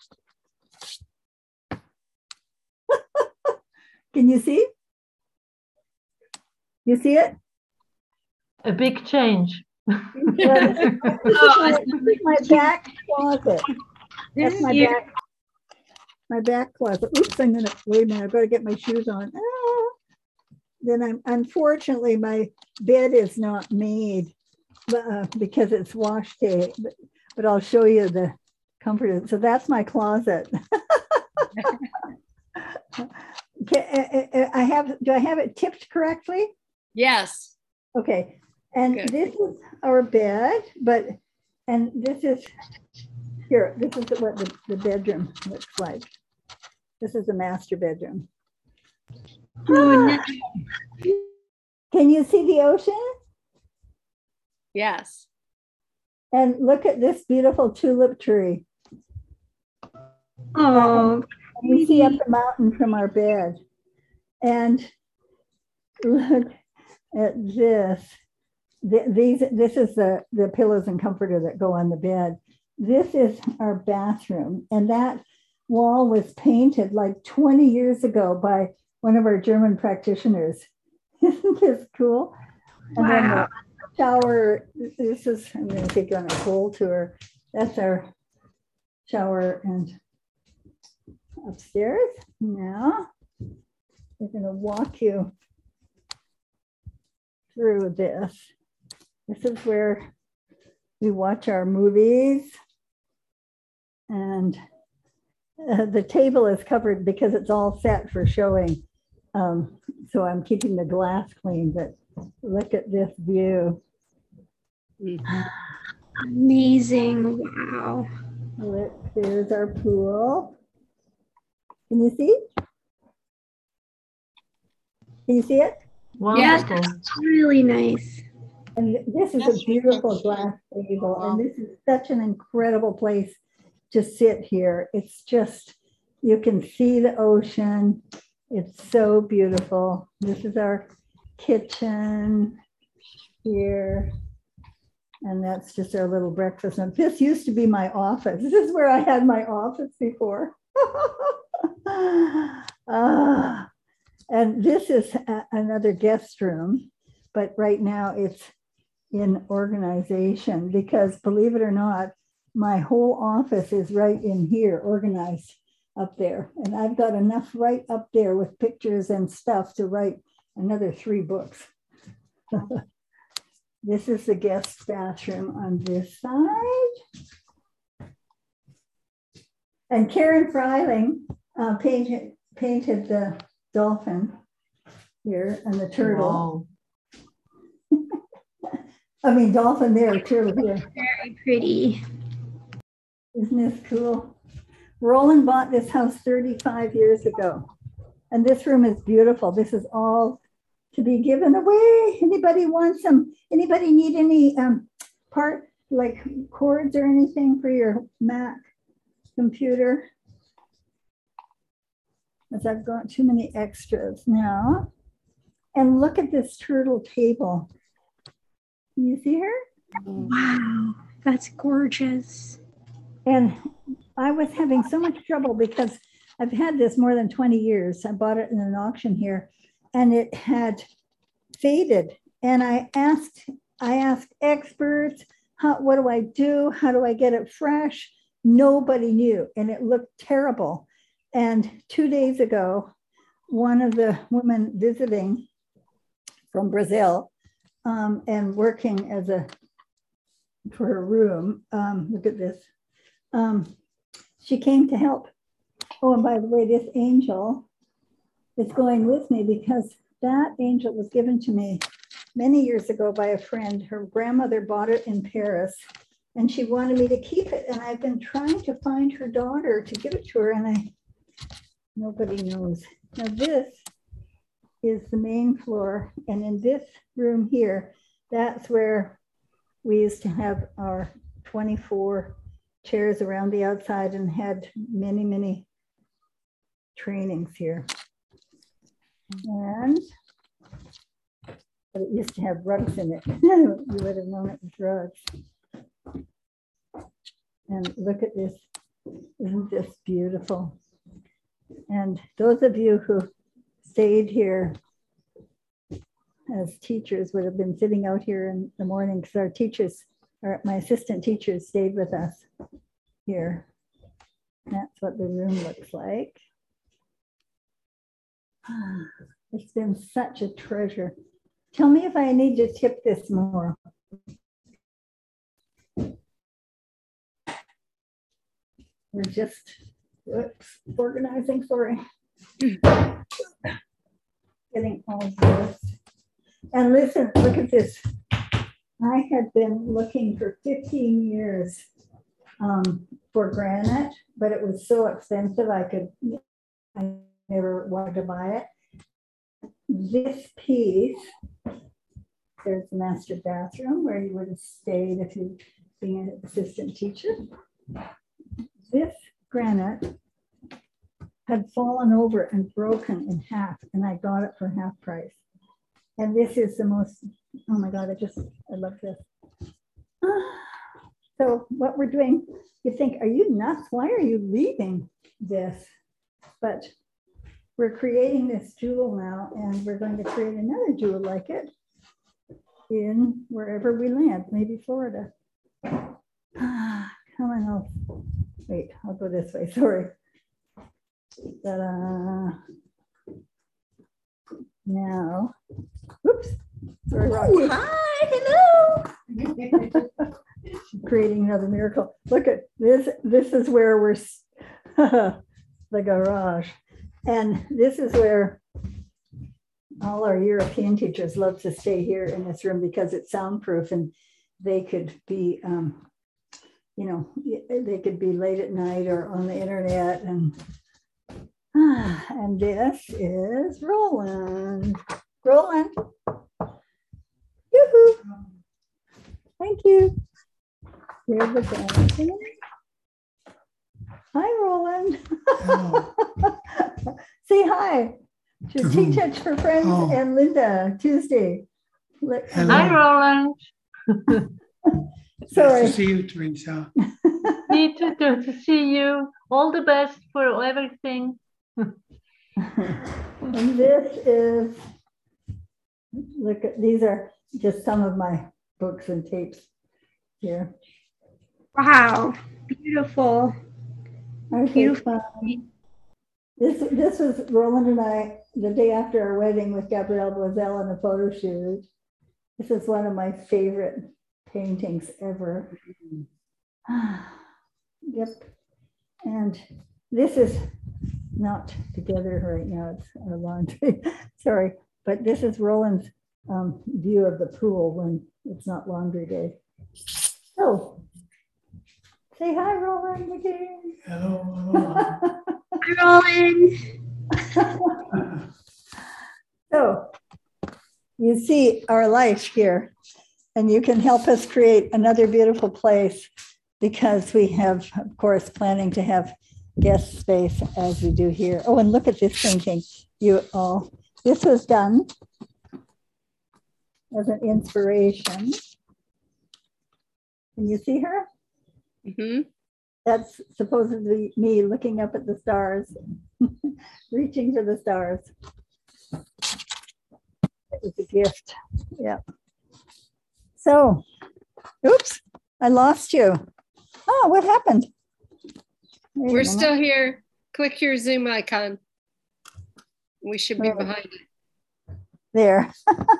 Can you see? You see it? A big change. This is my back closet. That's my back closet. Oops, I'm gonna, wait a minute, I've got to get my shoes on. Then unfortunately, my bed is not made because it's wash day, but I'll show you the comfort. So that's my closet. Do I have it tipped correctly? Yes. Okay. And good. This is our bed, and this is here. This is what the bedroom looks like. This is the master bedroom. Can you see the ocean? Yes. And look at this beautiful tulip tree. Oh, we see up the mountain from our bed. And look at this. This is the pillows and comforter that go on the bed. This is our bathroom. And that wall was painted like 20 years ago by one of our German practitioners. Isn't this cool? And wow. Then the shower, I'm going to take you on a whole tour. That's our shower and upstairs. Now we're going to walk you through this. This is where we watch our movies. And the table is covered because it's all set for showing. So I'm keeping the glass clean, but look at this view. Amazing, wow. Look, there's our pool. Can you see? Can you see it? Yeah, that's really nice. And this is a beautiful glass table, and this is such an incredible place to sit here. It's just, you can see the ocean. It's so beautiful. This is our kitchen here. And that's just our little breakfast. And this used to be my office. This is where I had my office before. And this is another guest room, but right now it's in organization because, believe it or not, my whole office is right in here, organized up there. And I've got enough right up there with pictures and stuff to write another 3 books. This is the guest bathroom on this side. And Karen Freiling painted the dolphin here and the turtle. Wow. I mean, dolphin there, turtle here. Very pretty. Isn't this cool? Roland bought this house 35 years ago. And this room is beautiful. This is all to be given away. Anybody want some? Anybody need any part, like cords or anything for your Mac computer? As I've got too many extras now. And look at this turtle table. Can you see her? Wow, that's gorgeous. And I was having so much trouble because I've had this more than 20 years. I bought it in an auction here and it had faded. And I asked experts, what do I do? How do I get it fresh? Nobody knew, and it looked terrible. And 2 days ago, one of the women visiting from Brazil and working as for her room, look at this, she came to help. Oh, and by the way, this angel is going with me because that angel was given to me many years ago by a friend. Her grandmother bought it in Paris and she wanted me to keep it. And I've been trying to find her daughter to give it to her and nobody knows. Now this is the main floor. And in this room here, that's where we used to have our 24 chairs around the outside and had many, many trainings here. And but it used to have rugs in it. You would have known it was rugs. And look at this. Isn't this beautiful? And those of you who stayed here as teachers would have been sitting out here in the morning because our teachers, my assistant teachers stayed with us here. That's what the room looks like. It's been such a treasure. Tell me if I need to tip this more. We're just organizing, sorry. Getting all this. And listen, look at this. I had been looking for 15 years for granite, but it was so expensive I never wanted to buy it. This piece, there's the master bathroom where you would have stayed if you'd been an assistant teacher. This granite had fallen over and broken in half, and I got it for half price. And this is the most, oh my God, I love this. So what we're doing, you think, are you nuts? Why are you leaving this? But we're creating this jewel now, and we're going to create another jewel like it in wherever we land, maybe Florida. Come on, wait, I'll go this way, sorry. Ta-da. Now, oops, Sorry, Rocky. Hi, hello. Creating another miracle. Look at this. This is where we're the garage. And this is where all our European teachers love to stay here in this room because it's soundproof, and they could be, you know, they could be late at night or on the internet. And this is Roland. Roland. Yoo-hoo. Thank you. Here's the dancing. Hi, Roland. Say hi to Tea Touch for Friends and Linda Tuesday. Hi, Roland. Sorry. Nice to see you, Teresa. Me too, to see you. All the best for everything. And this is, look at, these are just some of my books and tapes here. Wow, beautiful. Okay, beautiful. This was Roland and I the day after our wedding with Gabrielle Boiselle on a photo shoot. This is one of my favorite paintings ever. Yep. And this is not together right now. It's our laundry. Sorry, but this is Roland's view of the pool when it's not laundry day. So, say hi, Roland, again. Hello. Hi, Roland. So, you see our life here, and you can help us create another beautiful place because we have, of course, planning to have guest space as we do here. Oh, and look at this painting. You all, this was done as an inspiration. Can you see her? Mm-hmm. That's supposedly me looking up at the stars, reaching for the stars. It was a gift. Yeah. So, oops, I lost you. Oh, what happened? We're still here. Click your Zoom icon. We should be behind it. There.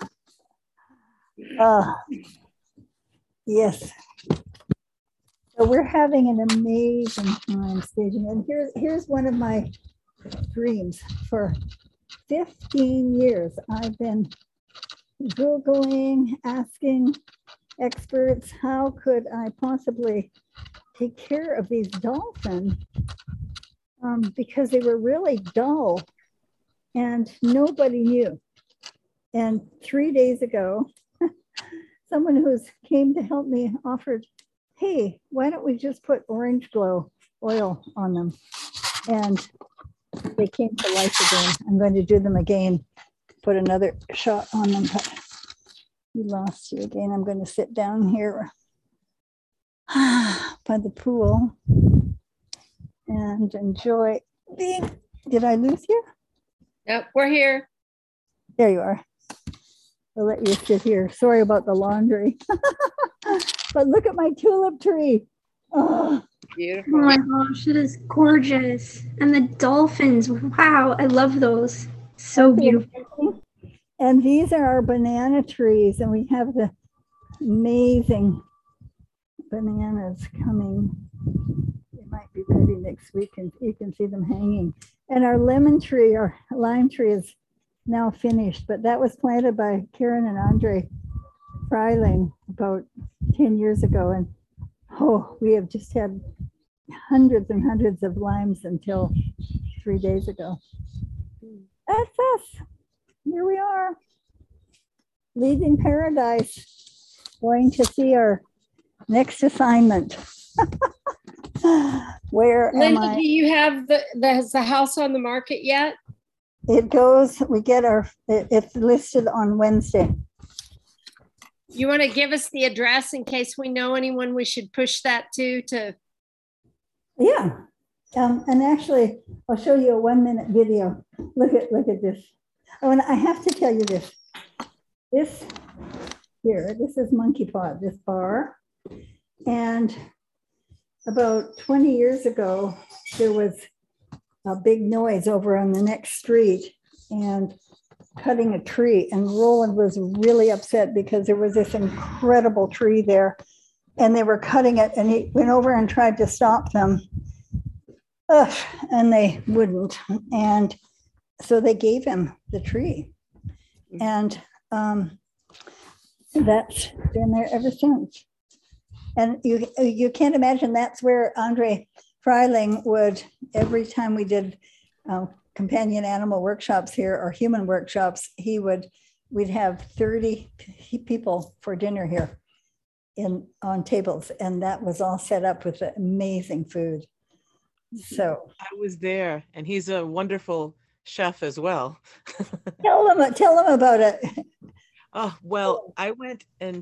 Yes. So we're having an amazing time staging. And here's one of my dreams. For 15 years, I've been Googling, asking experts, how could I possibly take care of these dolphins? Because they were really dull and nobody knew. And 3 days ago, someone who came to help me offered, hey, why don't we just put orange glow oil on them? And they came to life again. I'm going to do them again, put another shot on them, but we lost you again. I'm going to sit down here by the pool and enjoy being, did I lose you? Yep, we're here. There you are. I'll let you sit here. Sorry about the laundry. But look at my tulip tree. Oh, beautiful. Oh my gosh, it is gorgeous. And the dolphins, wow, I love those. So beautiful. And these are our banana trees, and we have the amazing bananas coming. They might be ready next week, and you can see them hanging. And our lemon tree, our lime tree is now finished, but that was planted by Karen and Andre Freiling about 10 years ago. And oh, we have just had hundreds and hundreds of limes until 3 days ago. That's us. Here we are, leaving paradise, going to see our next assignment. Where Linda, am I? do you have the house on the market yet? It goes, we get it's listed on Wednesday. You want to give us the address in case we know anyone we should push that to? Yeah. And actually, I'll show you a 1-minute video. Look at this. Oh, and I have to tell you this. This is Monkey Pod, this bar. And about 20 years ago, there was a big noise over on the next street. And cutting a tree, and Roland was really upset because there was this incredible tree there and they were cutting it, and he went over and tried to stop them. And they wouldn't. And so they gave him the tree. And that's been there ever since. And you can't imagine, that's where Andre Freiling would, every time we did companion animal workshops here or human workshops, we'd have 30 people for dinner here on tables, and that was all set up with amazing food. So I was there, and he's a wonderful chef as well. Tell them about it. Oh, well, I went in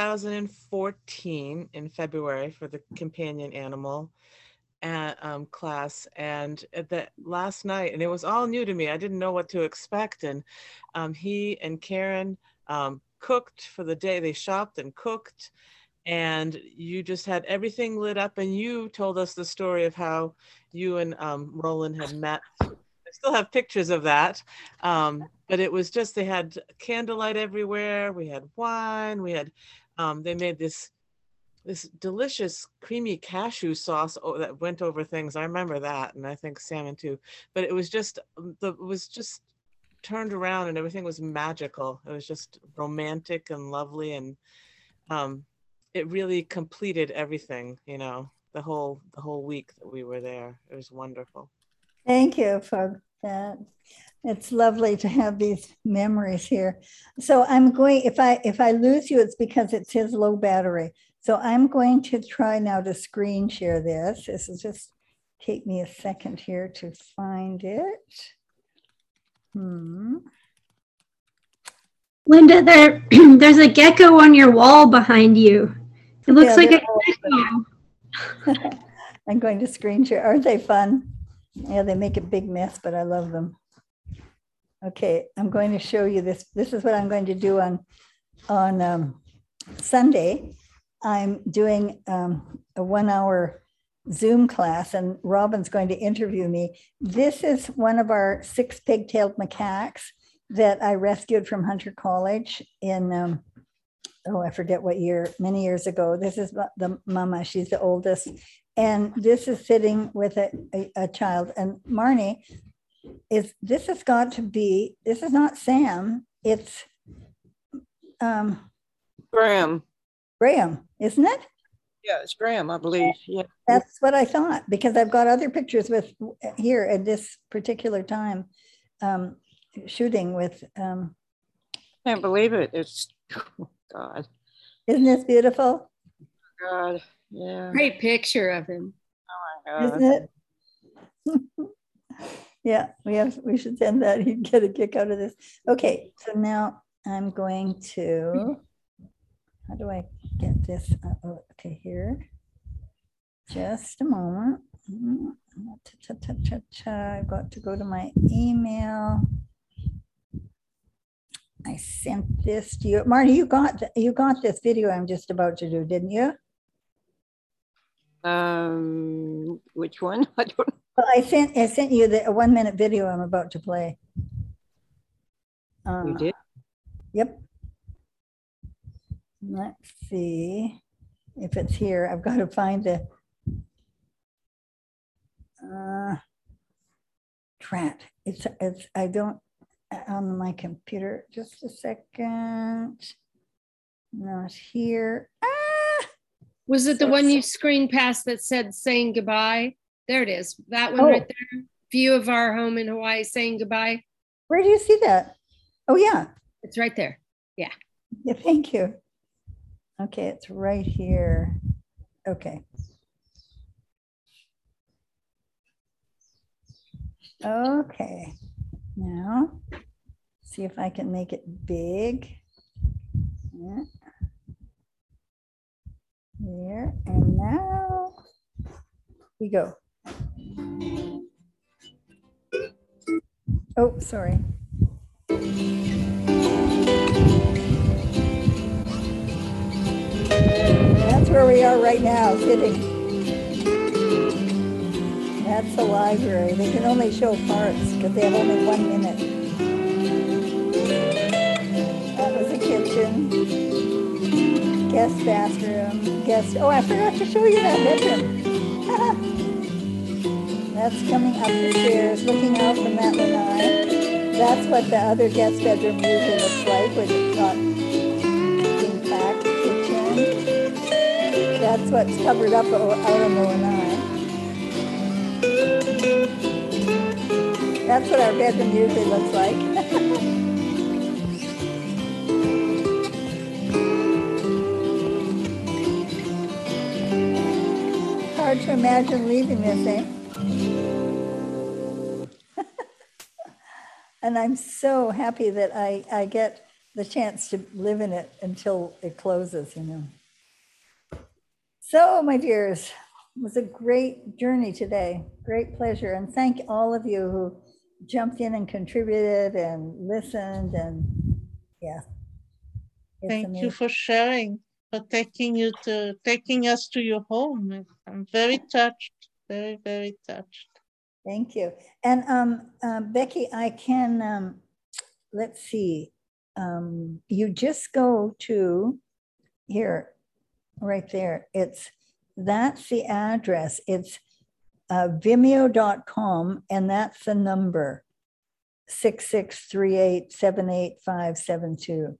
2014 in February for the companion animal class, and the last night, and it was all new to me. I didn't know what to expect, and he and Karen cooked for the day. They shopped and cooked, and you just had everything lit up, and you told us the story of how you and Roland had met. I still have pictures of that, but it was just, they had candlelight everywhere. We had wine. We had they made this delicious creamy cashew sauce that went over things. I remember that, and I think salmon too. But it was just turned around, and everything was magical. It was just romantic and lovely, and it really completed everything. You know, the whole week that we were there. It was wonderful. Thank you for that. It's lovely to have these memories here. So I'm going, if I lose you, it's because it says low battery. So I'm going to try now to screen share this. This will just take me a second here to find it. Linda, there's a gecko on your wall behind you. It looks like a gecko. I'm going to screen share. Aren't they fun? Yeah, they make a big mess, but I love them. Okay, I'm going to show you this. This is what I'm going to do on Sunday. I'm doing a 1-hour Zoom class, and Robin's going to interview me. This is one of our 6 pig-tailed macaques that I rescued from Hunter College in, I forget what year, many years ago. This is the mama, she's the oldest. And this is sitting with a child. And Marnie, this has got to be, this is not Sam, it's Graham. Graham, isn't it? Yeah, it's Graham, I believe. Yeah, that's what I thought, because I've got other pictures with here at this particular time, shooting with. I can't believe it. It's, oh God. Isn't this beautiful? God, yeah. Great picture of him. Oh my God. Isn't it? Yeah, we should send that. He'd get a kick out of this. Okay, so now I'm going to. How do I get this to here? Just a moment. I've got to go to my email. I sent this to you. Marty, you got this video I'm just about to do, didn't you? Which one? I don't know. Well, I sent you a 1-minute video I'm about to play. You did? Yep. Let's see if it's here. I've got to find the Trat. It's I don't on my computer. Just a second. Not here. Was it the one you screened past that said saying goodbye? There it is. That one right there. View of our home in Hawaii saying goodbye. Where do you see that? Oh yeah. It's right there. Yeah. Yeah, thank you. Okay, it's right here. Okay. Okay. Now, see if I can make it big. Yeah. Here, and now we go. Oh, sorry. That's where we are right now, sitting. That's the library. They can only show parts because they have only 1 minute. guest bathroom, oh, I forgot to show you that bedroom. That's coming up the stairs, looking out from that lanai. That's what the other guest bedroom usually looks like when it's not being packed, kitchen. That's what's covered up out on the lanai. That's what our bedroom usually looks like. Hard to imagine leaving this, eh? And I'm so happy that I get the chance to live in it until it closes, you know. So, my dears, it was a great journey today. Great pleasure. And thank all of you who jumped in and contributed and listened. And yeah. Thank you for sharing, for taking us to your home. I'm very touched, very, very touched. Thank you. And Becky, I can, let's see, you just go to here, right there. That's the address. It's vimeo.com, and that's the number 6638788572.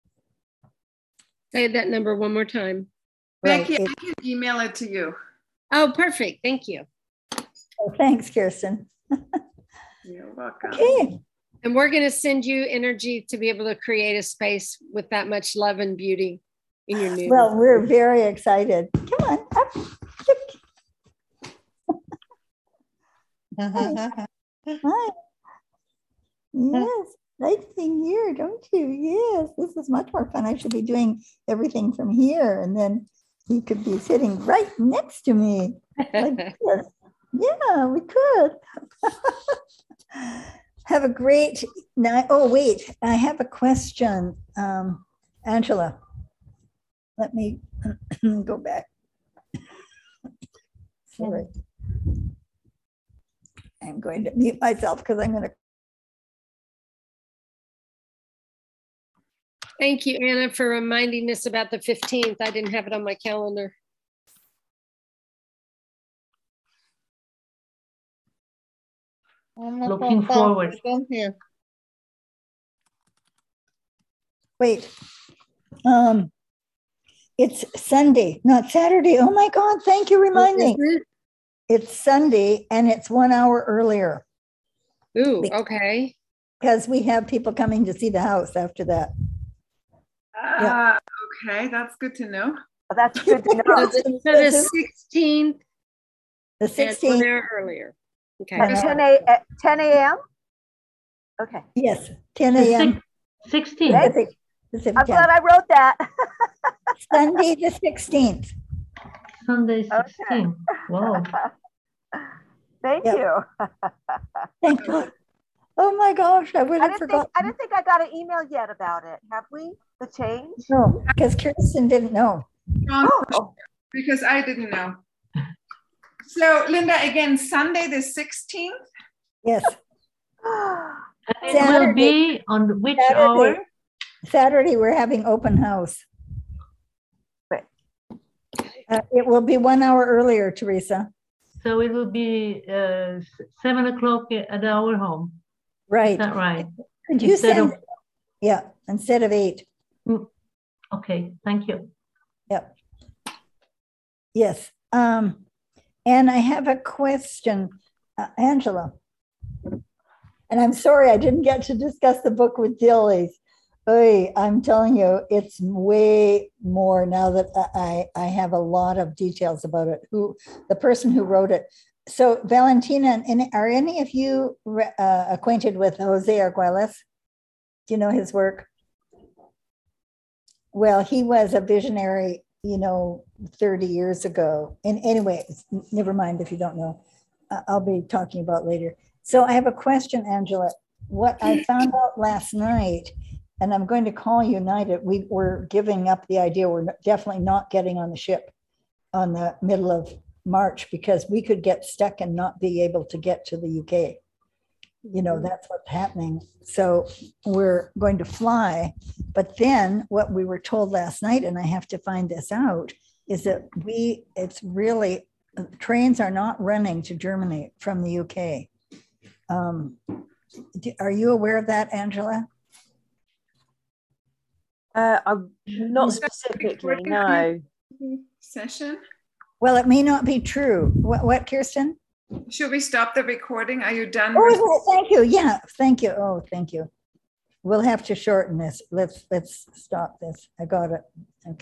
Say that number one more time. Becky, I can email it to you. Oh, perfect. Thank you. Oh, thanks, Kirsten. You're welcome. Okay. And we're going to send you energy to be able to create a space with that much love and beauty in your new. Well, we're very excited. Come on, up. Hi. Hi. Yes, nice being here, don't you? Yes, this is much more fun. I should be doing everything from here, and then you could be sitting right next to me. Like this. Yeah, we could. Have a great night. Oh, wait, I have a question. Angela, let me go back. Sorry. I'm going to mute myself because I'm going to. Thank you, Anna, for reminding us about the 15th. I didn't have it on my calendar. Looking forward. Wait, it's Sunday, not Saturday. Oh my God, thank you for reminding me. It's Sunday and it's 1 hour earlier. Ooh, okay. Because we have people coming to see the house after that. Yeah. Okay, that's good to know. Oh, that's good to know. So the 16th. The 16th. There earlier. Okay. 10 a.m.? Okay. Yes, 10 a.m. 16th. I'm glad I wrote that. Sunday the 16th. Sunday 16th. Okay. Wow. Thank you. Thank you. Oh my gosh, I would have forgotten. I didn't think I got an email yet about it. Have we? The change? No, because Kirsten didn't know. Because I didn't know. So, Linda, again, Sunday the 16th? Yes. It will be on which hour? Saturday, we're having open house. It will be 1 hour earlier, Teresa. So it will be 7 o'clock at our home. Right. Is that right? Could you send? Yeah, instead of 8. Okay, thank you. Yep. Yes. And I have a question, Angela. And I'm sorry I didn't get to discuss the book with Dilly's. I'm telling you, it's way more now that I have a lot of details about it. The person who wrote it. So Valentina, are any of you acquainted with Jose Arguelles? Do you know his work? Well, he was a visionary, 30 years ago. And anyway, never mind if you don't know. I'll be talking about later. So I have a question, Angela. What I found out last night, and I'm going to call United, we're giving up the idea. We're definitely not getting on the ship on the middle of March because we could get stuck and not be able to get to the UK. You know, that's what's happening. So we're going to fly. But then what we were told last night, and I have to find this out, is that it's really, trains are not running to Germany from the UK. Are you aware of that, Angela? I'm not specifically, no. Session? Well, it may not be true. What, Kirsten? Should we stop the recording? Are you done? Oh, thank you. Yeah, thank you. Oh, thank you. We'll have to shorten this. Let's stop this. I got it. Okay.